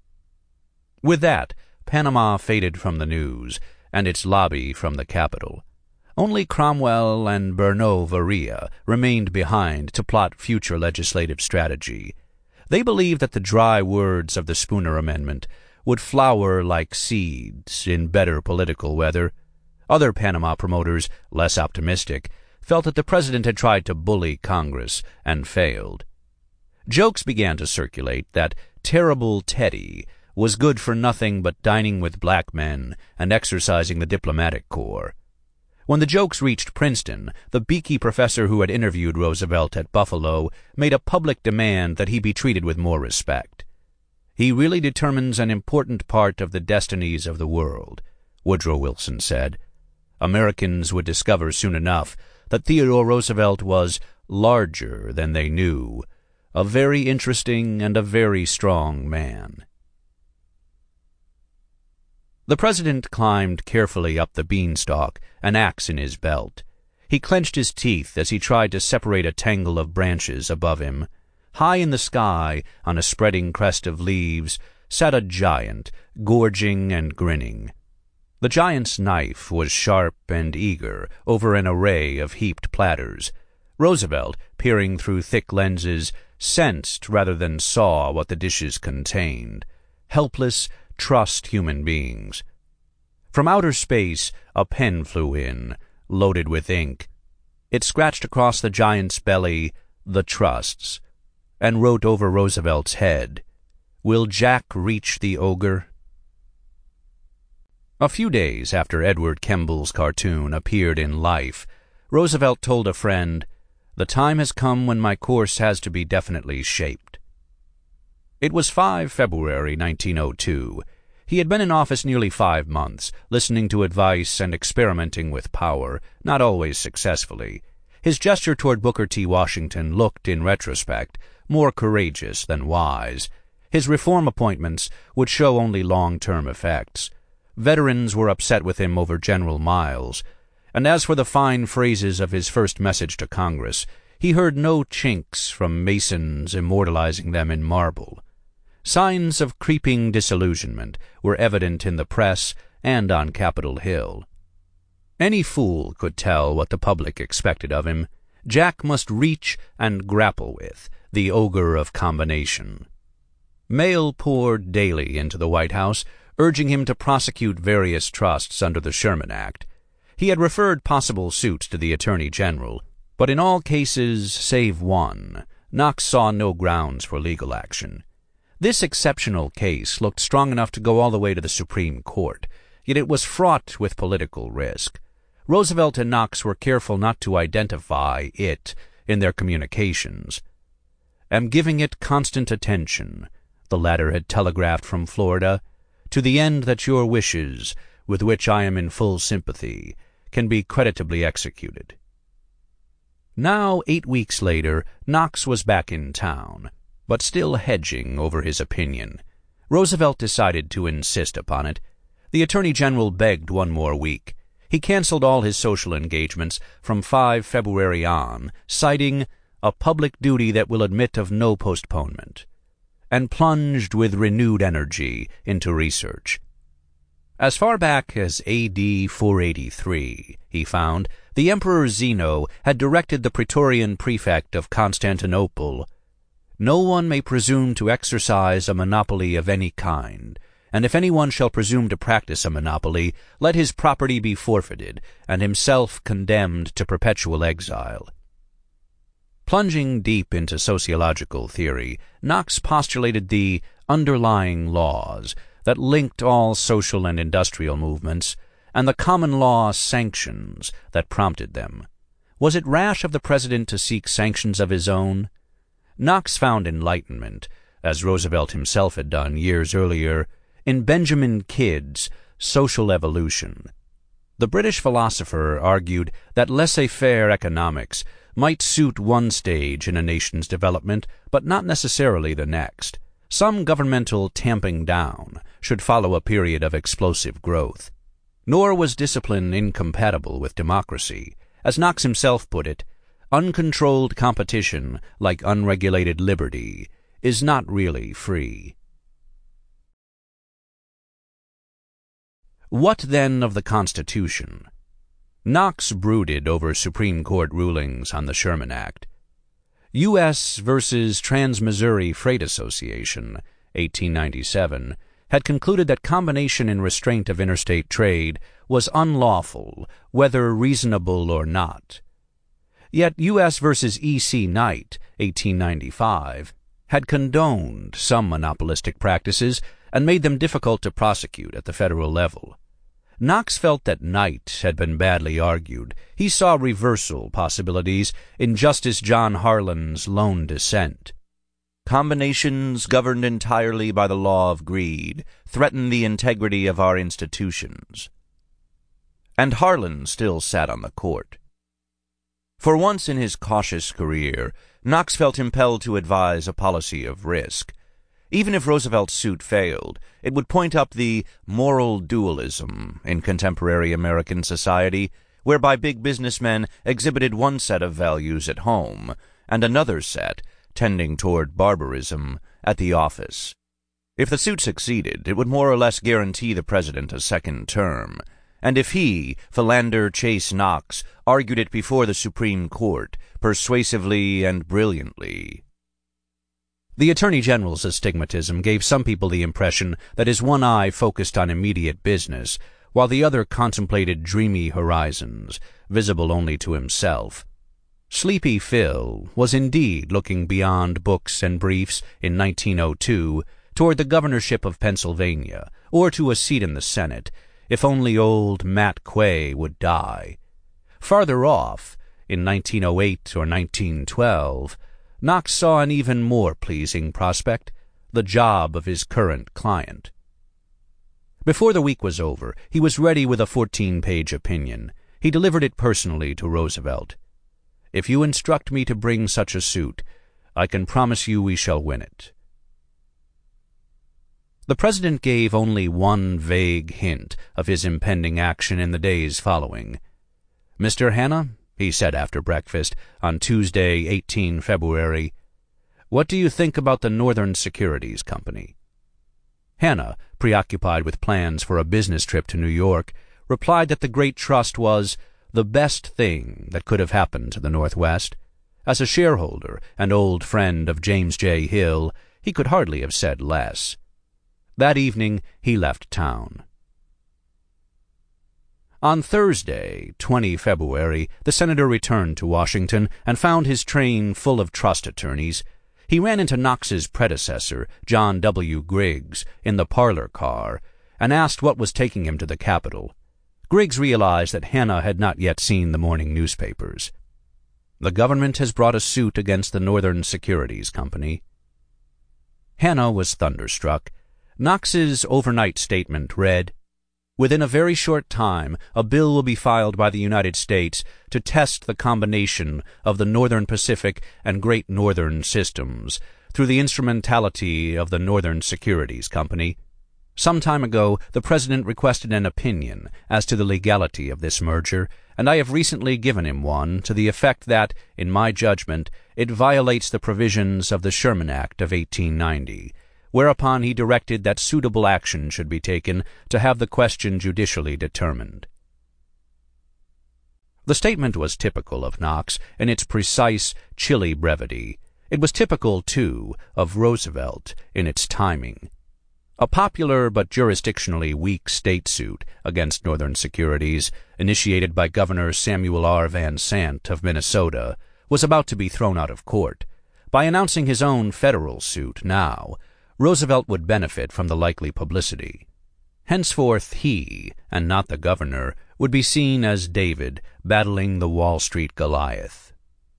With that, Panama faded from the news, and its lobby from the Capitol. Only Cromwell and Bernot Varia remained behind to plot future legislative strategy. They believed that the dry words of the Spooner Amendment would flower like seeds in better political weather. Other Panama promoters, less optimistic, felt that the president had tried to bully Congress and failed. Jokes began to circulate that terrible Teddy was good for nothing but dining with black men and exercising the diplomatic corps. When the jokes reached Princeton, the beaky professor who had interviewed Roosevelt at Buffalo made a public demand that he be treated with more respect. "He really determines an important part of the destinies of the world," Woodrow Wilson said. Americans would discover soon enough that Theodore Roosevelt was larger than they knew, a very interesting and a very strong man. The president climbed carefully up the beanstalk, an axe in his belt. He clenched his teeth as he tried to separate a tangle of branches above him. High in the sky, on a spreading crest of leaves, sat a giant, gorging and grinning. The giant's knife was sharp and eager over an array of heaped platters. Roosevelt, peering through thick lenses, sensed rather than saw what the dishes contained: helpless, trussed human beings. From outer space, a pen flew in, loaded with ink. It scratched across the giant's belly, "The Trusts," and wrote over Roosevelt's head, "Will Jack reach the ogre?" A few days after Edward Kemball's cartoon appeared in Life, Roosevelt told a friend, "The time has come when my course has to be definitely shaped." It was 5 February 1902. He had been in office nearly 5 months, listening to advice and experimenting with power, not always successfully. His gesture toward Booker T. Washington looked, in retrospect, more courageous than wise. His reform appointments would show only long-term effects. Veterans were upset with him over General Miles, and as for the fine phrases of his first message to Congress, he heard no chinks from masons immortalizing them in marble. Signs of creeping disillusionment were evident in the press and on Capitol Hill. Any fool could tell what the public expected of him. Jack must reach and grapple with the ogre of combination. Mail poured daily into the White House, urging him to prosecute various trusts under the Sherman Act. He had referred possible suits to the Attorney General, but in all cases save one, Knox saw no grounds for legal action. This exceptional case looked strong enough to go all the way to the Supreme Court, yet it was fraught with political risk. Roosevelt and Knox were careful not to identify it in their communications. "Am giving it constant attention," the latter had telegraphed from Florida, "to the end that your wishes, with which I am in full sympathy, can be creditably executed." Now, 8 weeks later, Knox was back in town, but still hedging over his opinion. Roosevelt decided to insist upon it. The Attorney General begged one more week. He canceled all his social engagements from 5 February on, citing a public duty that will admit of no postponement, and plunged with renewed energy into research. As far back as A.D. 483, he found, the Emperor Zeno had directed the Praetorian prefect of Constantinople, "No one may presume to exercise a monopoly of any kind, and if anyone shall presume to practice a monopoly, let his property be forfeited, and himself condemned to perpetual exile." Plunging deep into sociological theory, Knox postulated the underlying laws that linked all social and industrial movements, and the common law sanctions that prompted them. Was it rash of the president to seek sanctions of his own? Knox found enlightenment, as Roosevelt himself had done years earlier, in Benjamin Kidd's Social Evolution. The British philosopher argued that laissez-faire economics might suit one stage in a nation's development, but not necessarily the next. Some governmental tamping down should follow a period of explosive growth. Nor was discipline incompatible with democracy. As Knox himself put it, uncontrolled competition, like unregulated liberty, is not really free. What then of the Constitution? Knox brooded over Supreme Court rulings on the Sherman Act. U.S. v. Trans-Missouri Freight Association, 1897, had concluded that combination and restraint of interstate trade was unlawful, whether reasonable or not. Yet U.S. v. E.C. Knight, 1895, had condoned some monopolistic practices and made them difficult to prosecute at the federal level. Knox felt that Knight had been badly argued. He saw reversal possibilities in Justice John Harlan's lone dissent. "Combinations governed entirely by the law of greed threaten the integrity of our institutions." And Harlan still sat on the court. For once in his cautious career, Knox felt impelled to advise a policy of risk. Even if Roosevelt's suit failed, it would point up the moral dualism in contemporary American society, whereby big businessmen exhibited one set of values at home and another set, tending toward barbarism, at the office. If the suit succeeded, it would more or less guarantee the president a second term, and if he, Philander Chase Knox, argued it before the Supreme Court, persuasively and brilliantly. The Attorney General's astigmatism gave some people the impression that his one eye focused on immediate business, while the other contemplated dreamy horizons, visible only to himself. Sleepy Phil was indeed looking beyond books and briefs in 1902 toward the governorship of Pennsylvania, or to a seat in the Senate, if only old Matt Quay would die. Farther off, in 1908 or 1912, Knox saw an even more pleasing prospect, the job of his current client. Before the week was over, he was ready with a 14-page opinion. He delivered it personally to Roosevelt. "If you instruct me to bring such a suit, I can promise you we shall win it." The president gave only one vague hint of his impending action in the days following. "Mr. Hanna," he said after breakfast on Tuesday, 18 February, "What do you think about the Northern Securities Company?" Hannah, preoccupied with plans for a business trip to New York, replied that the great trust was the best thing that could have happened to the Northwest. As a shareholder and old friend of James J. Hill, he could hardly have said less. That evening he left town. On Thursday, 20 February, the senator returned to Washington and found his train full of trust attorneys. He ran into Knox's predecessor, John W. Griggs, in the parlor car, and asked what was taking him to the Capitol. Griggs realized that Hannah had not yet seen the morning newspapers. "The government has brought a suit against the Northern Securities Company." Hannah was thunderstruck. Knox's overnight statement read, "Within a very short time, a bill will be filed by the United States to test the combination of the Northern Pacific and Great Northern systems through the instrumentality of the Northern Securities Company. Some time ago, the President requested an opinion as to the legality of this merger, and I have recently given him one to the effect that, in my judgment, it violates the provisions of the Sherman Act of 1890, whereupon he directed that suitable action should be taken to have the question judicially determined." The statement was typical of Knox in its precise, chilly brevity. It was typical, too, of Roosevelt in its timing. A popular but jurisdictionally weak state suit against Northern Securities, initiated by Governor Samuel R. Van Sant of Minnesota, was about to be thrown out of court. By announcing his own federal suit now, Roosevelt would benefit from the likely publicity. Henceforth he, and not the governor, would be seen as David battling the Wall Street Goliath.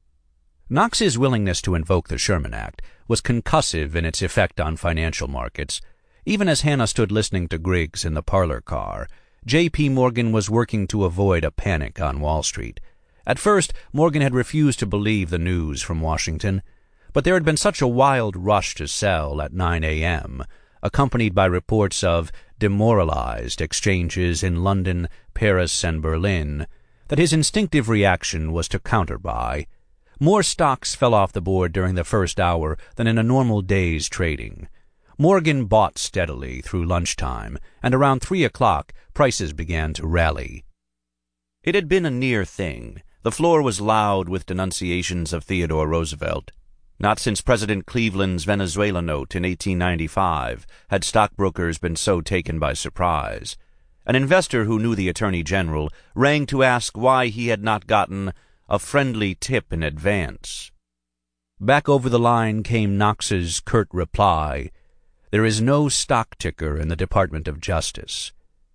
Knox's willingness to invoke the Sherman Act was concussive in its effect on financial markets. Even as Hannah stood listening to Griggs in the parlor car, J.P. Morgan was working to avoid a panic on Wall Street. At first, Morgan had refused to believe the news from Washington, but there had been such a wild rush to sell at 9 a.m., accompanied by reports of demoralized exchanges in London, Paris, and Berlin, that his instinctive reaction was to counterbuy. More stocks fell off the board during the first hour than in a normal day's trading. Morgan bought steadily through lunchtime, and around 3 o'clock prices began to rally. It had been a near thing. The floor was loud with denunciations of Theodore Roosevelt. Not since President Cleveland's Venezuela note in 1895 had stockbrokers been so taken by surprise. An investor who knew the Attorney General rang to ask why he had not gotten a friendly tip in advance. Back over the line came Knox's curt reply, "There is no stock ticker in the Department of Justice."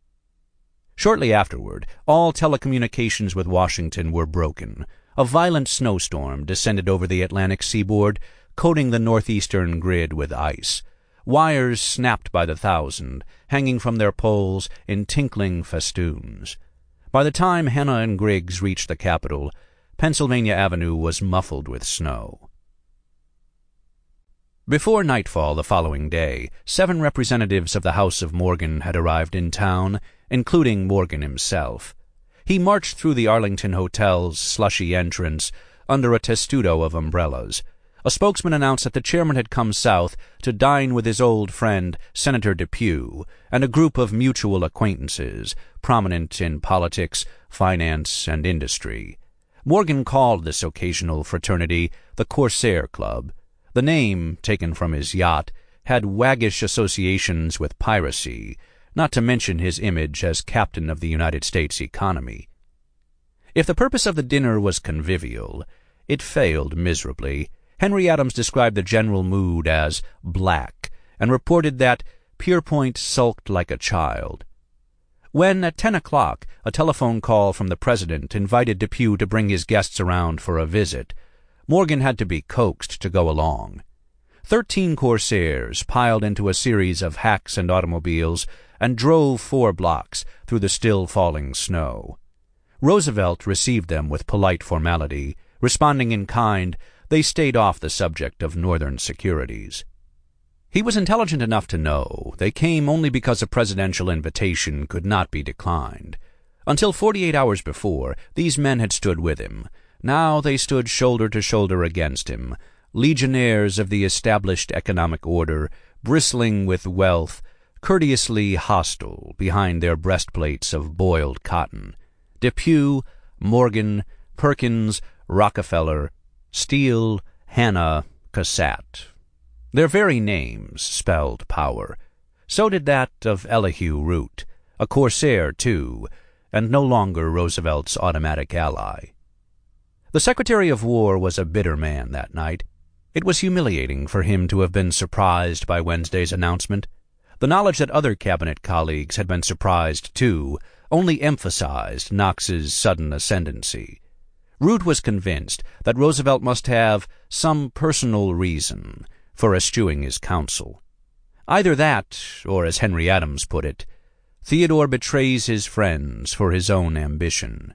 Shortly afterward, all telecommunications with Washington were broken. A violent snowstorm descended over the Atlantic seaboard, coating the northeastern grid with ice. Wires snapped by the thousand, hanging from their poles in tinkling festoons. By the time Hannah and Griggs reached the Capitol, Pennsylvania Avenue was muffled with snow. Before nightfall the following day, 7 representatives of the House of Morgan had arrived in town, including Morgan himself. He marched through the Arlington Hotel's slushy entrance under a testudo of umbrellas. A spokesman announced that the chairman had come south to dine with his old friend Senator Depew and a group of mutual acquaintances, prominent in politics, finance, and industry. Morgan called this occasional fraternity the Corsair Club. The name, taken from his yacht, had waggish associations with piracy, not to mention his image as captain of the United States economy. If the purpose of the dinner was convivial, it failed miserably. Henry Adams described the general mood as black, and reported that Pierpont sulked like a child. When, at 10 o'clock, a telephone call from the president invited Depew to bring his guests around for a visit, Morgan had to be coaxed to go along. 13 Corsairs piled into a series of hacks and automobiles and drove 4 blocks through the still-falling snow. Roosevelt received them with polite formality. Responding in kind, they stayed off the subject of Northern securities. He was intelligent enough to know they came only because a presidential invitation could not be declined. Until 48 hours before, these men had stood with him. Now they stood shoulder to shoulder against him, legionnaires of the established economic order, bristling with wealth, courteously hostile behind their breastplates of boiled cotton. Depew, Morgan, Perkins, Rockefeller, Steele, Hanna, Cassatt. Their very names spelled power. So did that of Elihu Root, a corsair, too, and no longer Roosevelt's automatic ally. The Secretary of War was a bitter man that night. It was humiliating for him to have been surprised by Wednesday's announcement. The knowledge that other cabinet colleagues had been surprised, too, only emphasized Knox's sudden ascendancy. Root was convinced that Roosevelt must have some personal reason for eschewing his counsel. Either that, or as Henry Adams put it, Theodore betrays his friends for his own ambition.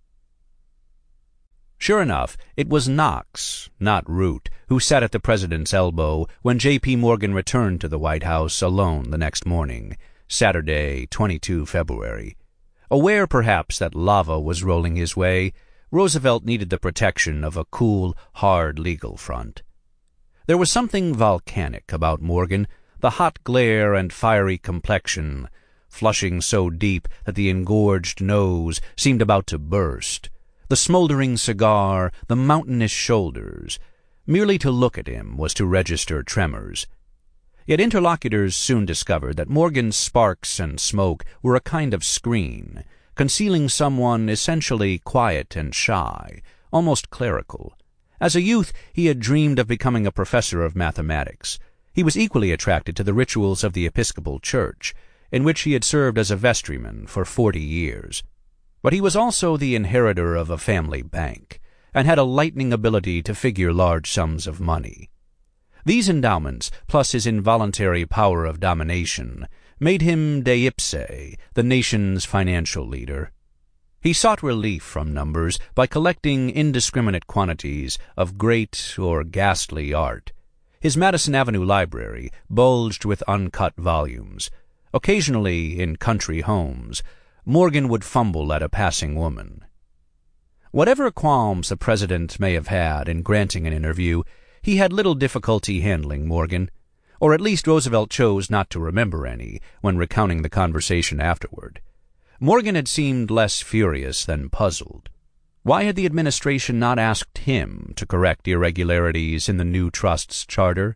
Sure enough, it was Knox, not Root, who sat at the president's elbow when J.P. Morgan returned to the White House alone the next morning, Saturday, 22 February. Aware, perhaps, that lava was rolling his way, Roosevelt needed the protection of a cool, hard legal front. There was something volcanic about Morgan, the hot glare and fiery complexion, flushing so deep that the engorged nose seemed about to burst, the smoldering cigar, the mountainous shoulders. Merely to look at him was to register tremors. Yet interlocutors soon discovered that Morgan's sparks and smoke were a kind of screen, concealing someone essentially quiet and shy, almost clerical. As a youth, he had dreamed of becoming a professor of mathematics. He was equally attracted to the rituals of the Episcopal Church, in which he had served as a vestryman for 40 years. But he was also the inheritor of a family bank, and had a lightning ability to figure large sums of money. These endowments, plus his involuntary power of domination, made him de ipse the nation's financial leader. He sought relief from numbers by collecting indiscriminate quantities of great or ghastly art. His Madison Avenue library bulged with uncut volumes. Occasionally, in country homes, Morgan would fumble at a passing woman. Whatever qualms the president may have had in granting an interview, he had little difficulty handling Morgan, or at least Roosevelt chose not to remember any when recounting the conversation afterward. Morgan had seemed less furious than puzzled. Why had the administration not asked him to correct irregularities in the new trust's charter?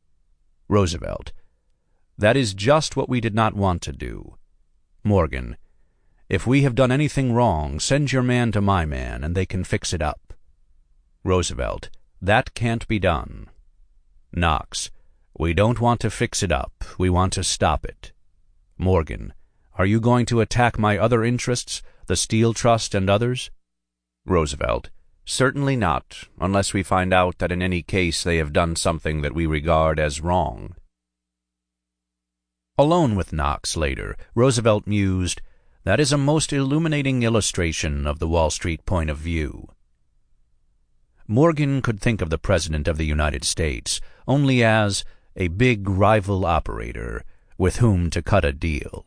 Roosevelt: that is just what we did not want to do. Morgan: if we have done anything wrong, send your man to my man, and they can fix it up. Roosevelt: that can't be done. Knox: we don't want to fix it up. We want to stop it. Morgan: are you going to attack my other interests, the Steel Trust and others? Roosevelt: certainly not, unless we find out that in any case they have done something that we regard as wrong. Alone with Knox later, Roosevelt mused, that is a most illuminating illustration of the Wall Street point of view. Morgan could think of the President of the United States only as a big rival operator with whom to cut a deal.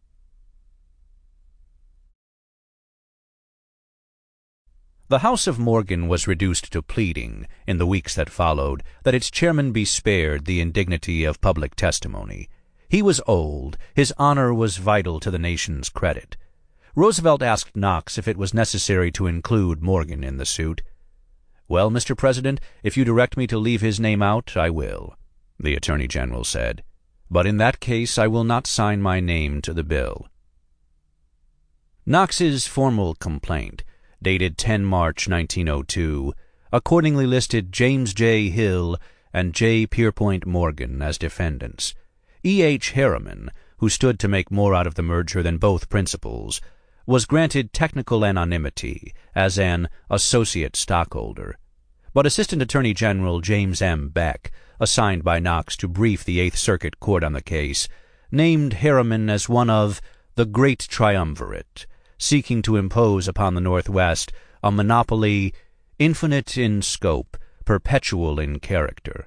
The House of Morgan was reduced to pleading, in the weeks that followed, that its chairman be spared the indignity of public testimony. He was old. His honor was vital to the nation's credit. Roosevelt asked Knox if it was necessary to include Morgan in the suit. "Well, Mr. President, if you direct me to leave his name out, I will," the Attorney General said. "But in that case I will not sign my name to the bill." Knox's formal complaint, dated 10 March 1902, accordingly listed James J. Hill and J. Pierpont Morgan as defendants. E. H. Harriman, who stood to make more out of the merger than both principals, was granted technical anonymity as an associate stockholder. But Assistant Attorney General James M. Beck, assigned by Knox to brief the Eighth Circuit Court on the case, named Harriman as one of the Great Triumvirate, seeking to impose upon the Northwest a monopoly infinite in scope, perpetual in character.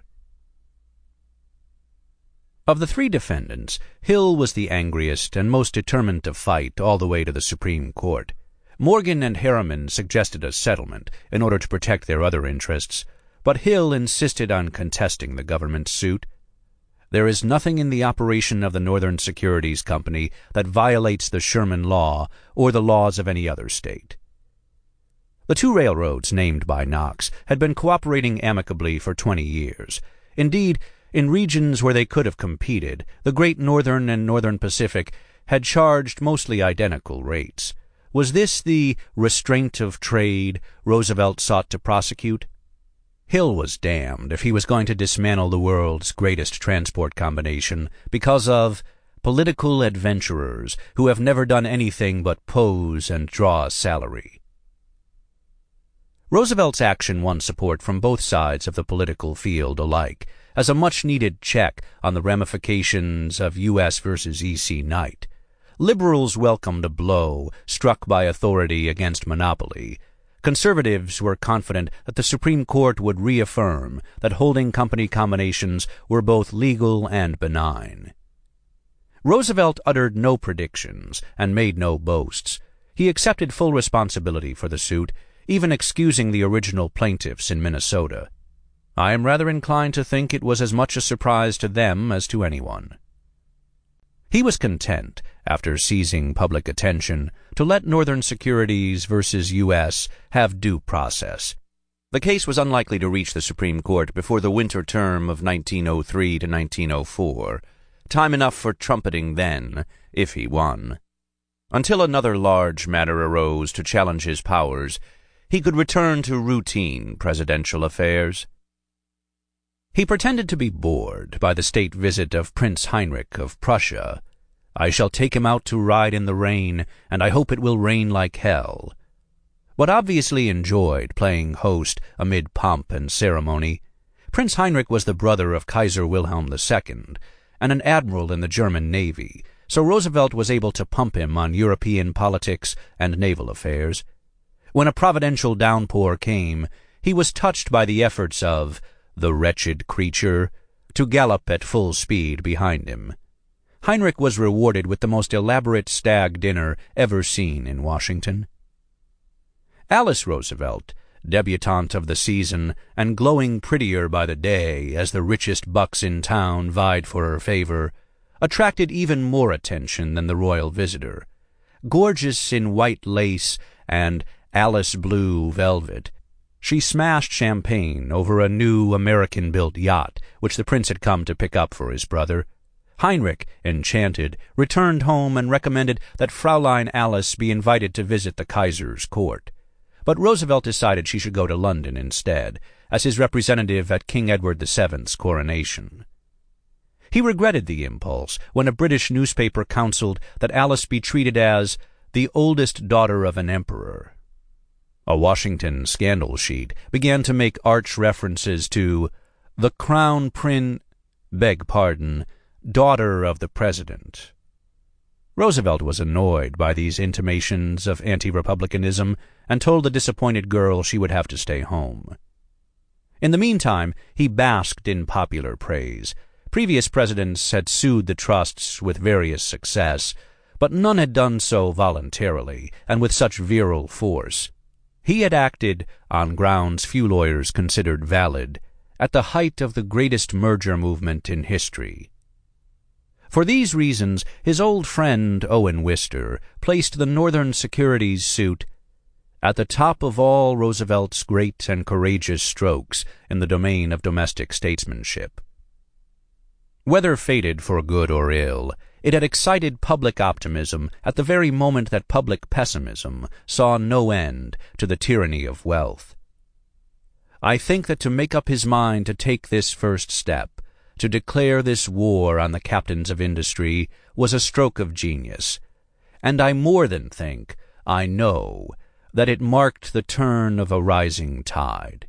Of the three defendants, Hill was the angriest and most determined to fight all the way to the Supreme Court. Morgan and Harriman suggested a settlement in order to protect their other interests, but Hill insisted on contesting the government suit. There is nothing in the operation of the Northern Securities Company that violates the Sherman Law or the laws of any other state. The two railroads named by Knox had been cooperating amicably for 20 years. Indeed, in regions where they could have competed, the Great Northern and Northern Pacific had charged mostly identical rates. Was this the restraint of trade Roosevelt sought to prosecute? Hill was damned if he was going to dismantle the world's greatest transport combination because of political adventurers who have never done anything but pose and draw a salary. Roosevelt's action won support from both sides of the political field alike as a much-needed check on the ramifications of U.S. versus E.C. Knight. Liberals welcomed a blow struck by authority against monopoly. Conservatives were confident that the Supreme Court would reaffirm that holding company combinations were both legal and benign. Roosevelt uttered no predictions and made no boasts. He accepted full responsibility for the suit, even excusing the original plaintiffs in Minnesota. I am rather inclined to think it was as much a surprise to them as to anyone. He was content, after seizing public attention, to let Northern Securities versus U.S. have due process. The case was unlikely to reach the Supreme Court before the winter term of 1903 to 1904, time enough for trumpeting then, if he won. Until another large matter arose to challenge his powers, he could return to routine presidential affairs. He pretended to be bored by the state visit of Prince Heinrich of Prussia. I shall take him out to ride in the rain, and I hope it will rain like hell. But obviously enjoyed playing host amid pomp and ceremony. Prince Heinrich was the brother of Kaiser Wilhelm II, and an admiral in the German Navy, so Roosevelt was able to pump him on European politics and naval affairs. When a providential downpour came, he was touched by the efforts of the wretched creature to gallop at full speed behind him. Heinrich was rewarded with the most elaborate stag dinner ever seen in Washington. Alice Roosevelt, debutante of the season and glowing prettier by the day as the richest bucks in town vied for her favor, attracted even more attention than the royal visitor. Gorgeous in white lace and Alice blue velvet, she smashed champagne over a new American-built yacht which the prince had come to pick up for his brother. Heinrich, enchanted, returned home and recommended that Fraulein Alice be invited to visit the Kaiser's court. But Roosevelt decided she should go to London instead, as his representative at King Edward VII's coronation. He regretted the impulse when a British newspaper counseled that Alice be treated as the oldest daughter of an emperor. A Washington scandal sheet began to make arch references to the Crown daughter of the president. Roosevelt was annoyed by these intimations of anti-republicanism and told the disappointed girl she would have to stay home. In the meantime, he basked in popular praise. Previous presidents had sued the trusts with various success, but none had done so voluntarily and with such virile force. He had acted, on grounds few lawyers considered valid, at the height of the greatest merger movement in history. For these reasons, his old friend Owen Wister placed the Northern Securities suit at the top of all Roosevelt's great and courageous strokes in the domain of domestic statesmanship. Whether fated for good or ill, it had excited public optimism at the very moment that public pessimism saw no end to the tyranny of wealth. I think that to make up his mind to take this first step, to declare this war on the captains of industry, was a stroke of genius, and I more than think, I know, that it marked the turn of a rising tide.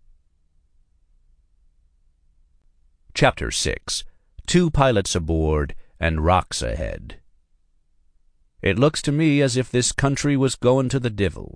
Chapter 6. 2 pilots aboard and rocks ahead. It looks to me as if this country was going to the divil.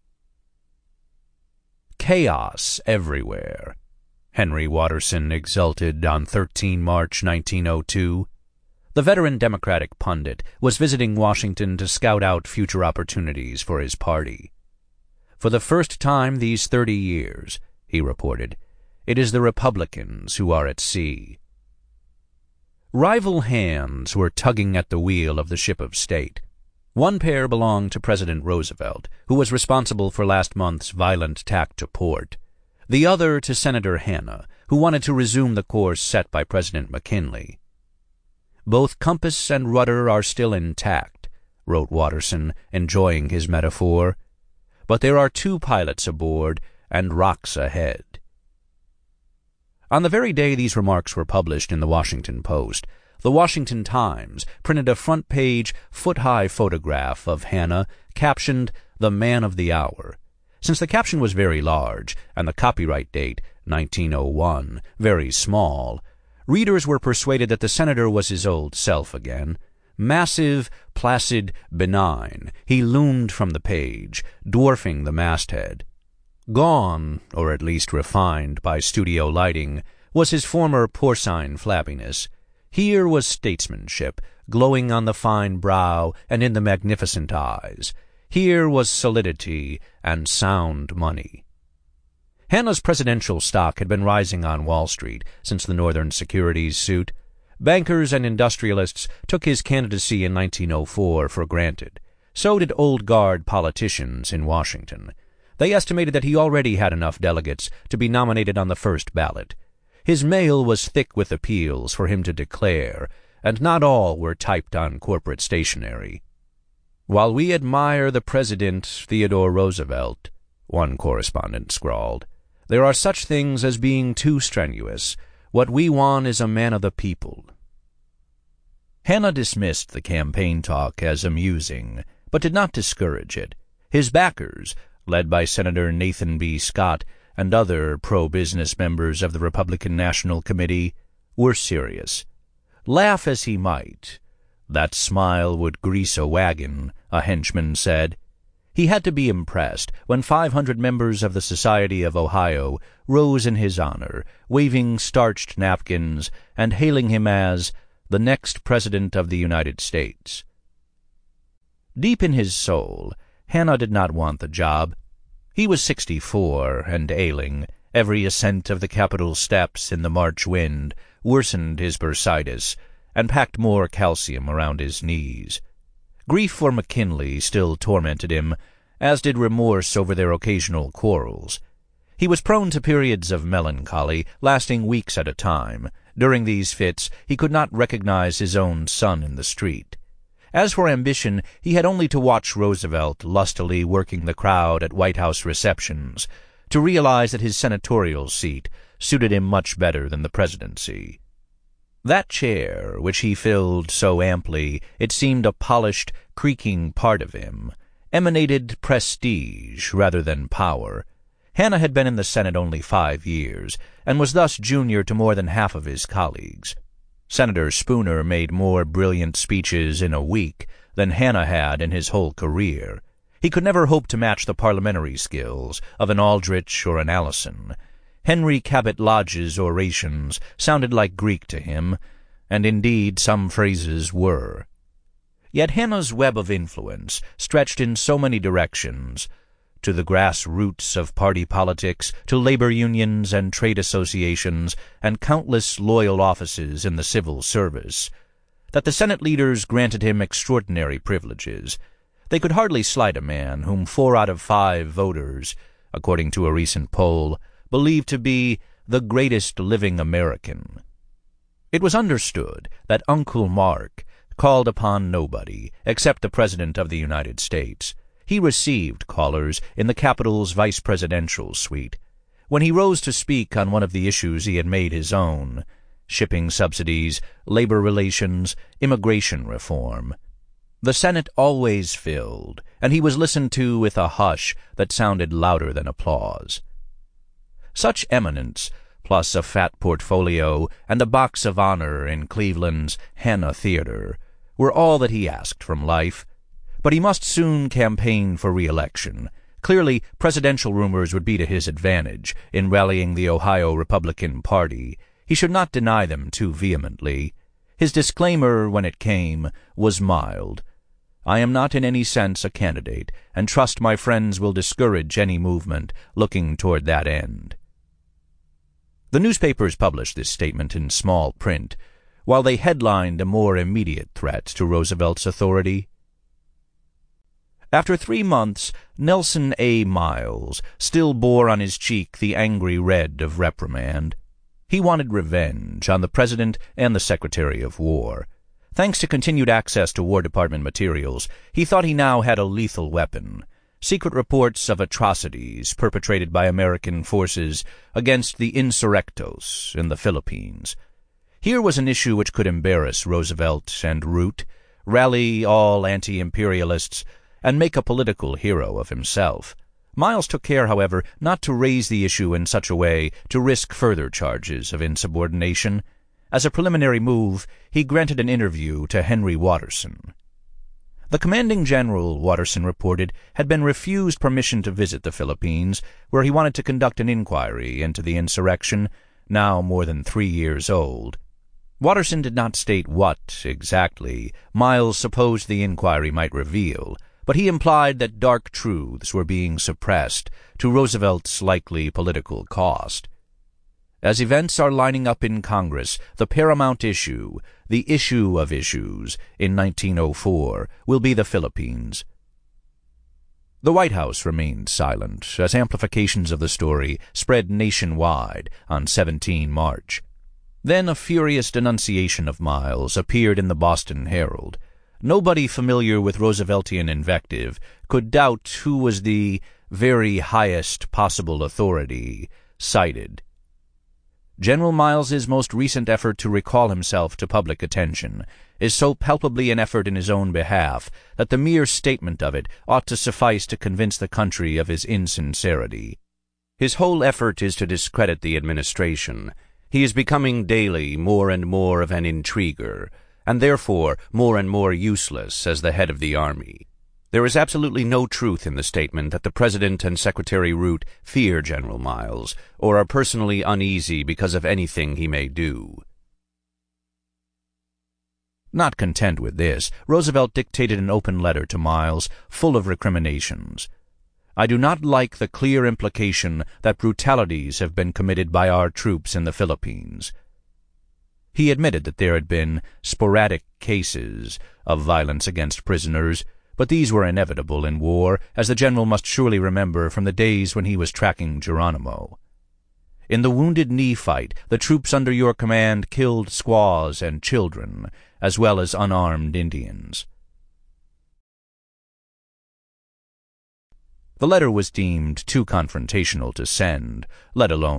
Chaos everywhere, Henry Watterson exulted on 13 March 1902. The veteran Democratic pundit was visiting Washington to scout out future opportunities for his party. For the first time these 30 years, he reported, It is the Republicans who are at sea. Rival hands were tugging at the wheel of the ship of state. One pair belonged to President Roosevelt, who was responsible for last month's violent tack to port. The other to Senator Hanna, who wanted to resume the course set by President McKinley. "Both compass and rudder are still intact," wrote Watterson, enjoying his metaphor. "But there are 2 pilots aboard and rocks ahead." On the very day these remarks were published in the Washington Post, the Washington Times printed a front-page, foot-high photograph of Hanna captioned "The Man of the Hour." Since the caption was very large, and the copyright date, 1901, very small, readers were persuaded that the senator was his old self again. Massive, placid, benign, he loomed from the page, dwarfing the masthead. Gone, or at least refined by studio lighting, was his former porcine flabbiness. Here was statesmanship, glowing on the fine brow and in the magnificent eyes. Here was solidity and sound money. Hanna's presidential stock had been rising on Wall Street since the Northern Securities suit. Bankers and industrialists took his candidacy in 1904 for granted. So did old guard politicians in Washington. They estimated that he already had enough delegates to be nominated on the first ballot. His mail was thick with appeals for him to declare, and not all were typed on corporate stationery. "While we admire the President Theodore Roosevelt," one correspondent scrawled, "there are such things as being too strenuous. What we want is a man of the people." Hanna dismissed the campaign talk as amusing, but did not discourage it. His backers, led by Senator Nathan B. Scott and other pro-business members of the Republican National Committee, were serious. Laugh as he might, "that smile would grease a wagon," a henchman said. He had to be impressed when 500 members of the Society of Ohio rose in his honor, waving starched napkins and hailing him as the next President of the United States. Deep in his soul, Hanna did not want the job. He was 64 and ailing. Every ascent of the Capitol steps in the March wind worsened his bursitis and packed more calcium around his knees. Grief for McKinley still tormented him, as did remorse over their occasional quarrels. He was prone to periods of melancholy, lasting weeks at a time. During these fits, he could not recognize his own son in the street. As for ambition, he had only to watch Roosevelt lustily working the crowd at White House receptions to realize that his senatorial seat suited him much better than the presidency. That chair, which he filled so amply it seemed a polished, creaking part of him, emanated prestige rather than power. Hanna had been in the Senate only 5 years, and was thus junior to more than half of his colleagues. Senator Spooner made more brilliant speeches in a week than Hanna had in his whole career. He could never hope to match the parliamentary skills of an Aldrich or an Allison. Henry Cabot Lodge's orations sounded like Greek to him, and indeed some phrases were. Yet Hanna's web of influence stretched in so many directions, to the grassroots of party politics, to labor unions and trade associations, and countless loyal offices in the civil service, that the Senate leaders granted him extraordinary privileges. They could hardly slight a man whom 4 out of 5 voters, according to a recent poll, believed to be the greatest living American. It was understood that Uncle Mark called upon nobody except the President of the United States. He received callers in the Capitol's vice-presidential suite. When he rose to speak on one of the issues he had made his own, shipping subsidies, labor relations, immigration reform, the Senate always filled, and he was listened to with a hush that sounded louder than applause. Such eminence, plus a fat portfolio and a box of honor in Cleveland's Hanna Theater, were all that he asked from life. But he must soon campaign for re-election. Clearly, presidential rumors would be to his advantage in rallying the Ohio Republican Party. He should not deny them too vehemently. His disclaimer, when it came, was mild. "I am not in any sense a candidate, and trust my friends will discourage any movement looking toward that end." The newspapers published this statement in small print, while they headlined a more immediate threat to Roosevelt's authority. After 3 months, Nelson A. Miles still bore on his cheek the angry red of reprimand. He wanted revenge on the President and the Secretary of War. Thanks to continued access to War Department materials, he thought he now had a lethal weapon: secret reports of atrocities perpetrated by American forces against the insurrectos in the Philippines. Here was an issue which could embarrass Roosevelt and Root, rally all anti-imperialists, and make a political hero of himself. Miles took care, however, not to raise the issue in such a way to risk further charges of insubordination. As a preliminary move, he granted an interview to Henry Watterson. The commanding general, Watterson reported, had been refused permission to visit the Philippines, where he wanted to conduct an inquiry into the insurrection, now more than 3 years old. Watterson did not state what, exactly, Miles supposed the inquiry might reveal, but he implied that dark truths were being suppressed to Roosevelt's likely political cost. As events are lining up in Congress, the paramount issue, the issue of issues, in 1904 will be the Philippines. The White House remained silent as amplifications of the story spread nationwide on 17 March. Then a furious denunciation of Miles appeared in the Boston Herald. Nobody familiar with Rooseveltian invective could doubt who was the very highest possible authority cited. General Miles's most recent effort to recall himself to public attention is so palpably an effort in his own behalf that the mere statement of it ought to suffice to convince the country of his insincerity. His whole effort is to discredit the administration. He is becoming daily more and more of an intriguer, and therefore more and more useless as the head of the army. There is absolutely no truth in the statement that the President and Secretary Root fear General Miles, or are personally uneasy because of anything he may do. Not content with this, Roosevelt dictated an open letter to Miles, full of recriminations. "I do not like the clear implication that brutalities have been committed by our troops in the Philippines." He admitted that there had been sporadic cases of violence against prisoners, but these were inevitable in war, as the general must surely remember from the days when he was tracking Geronimo. "In the Wounded Knee fight, the troops under your command killed squaws and children, as well as unarmed Indians." The letter was deemed too confrontational to send, let alone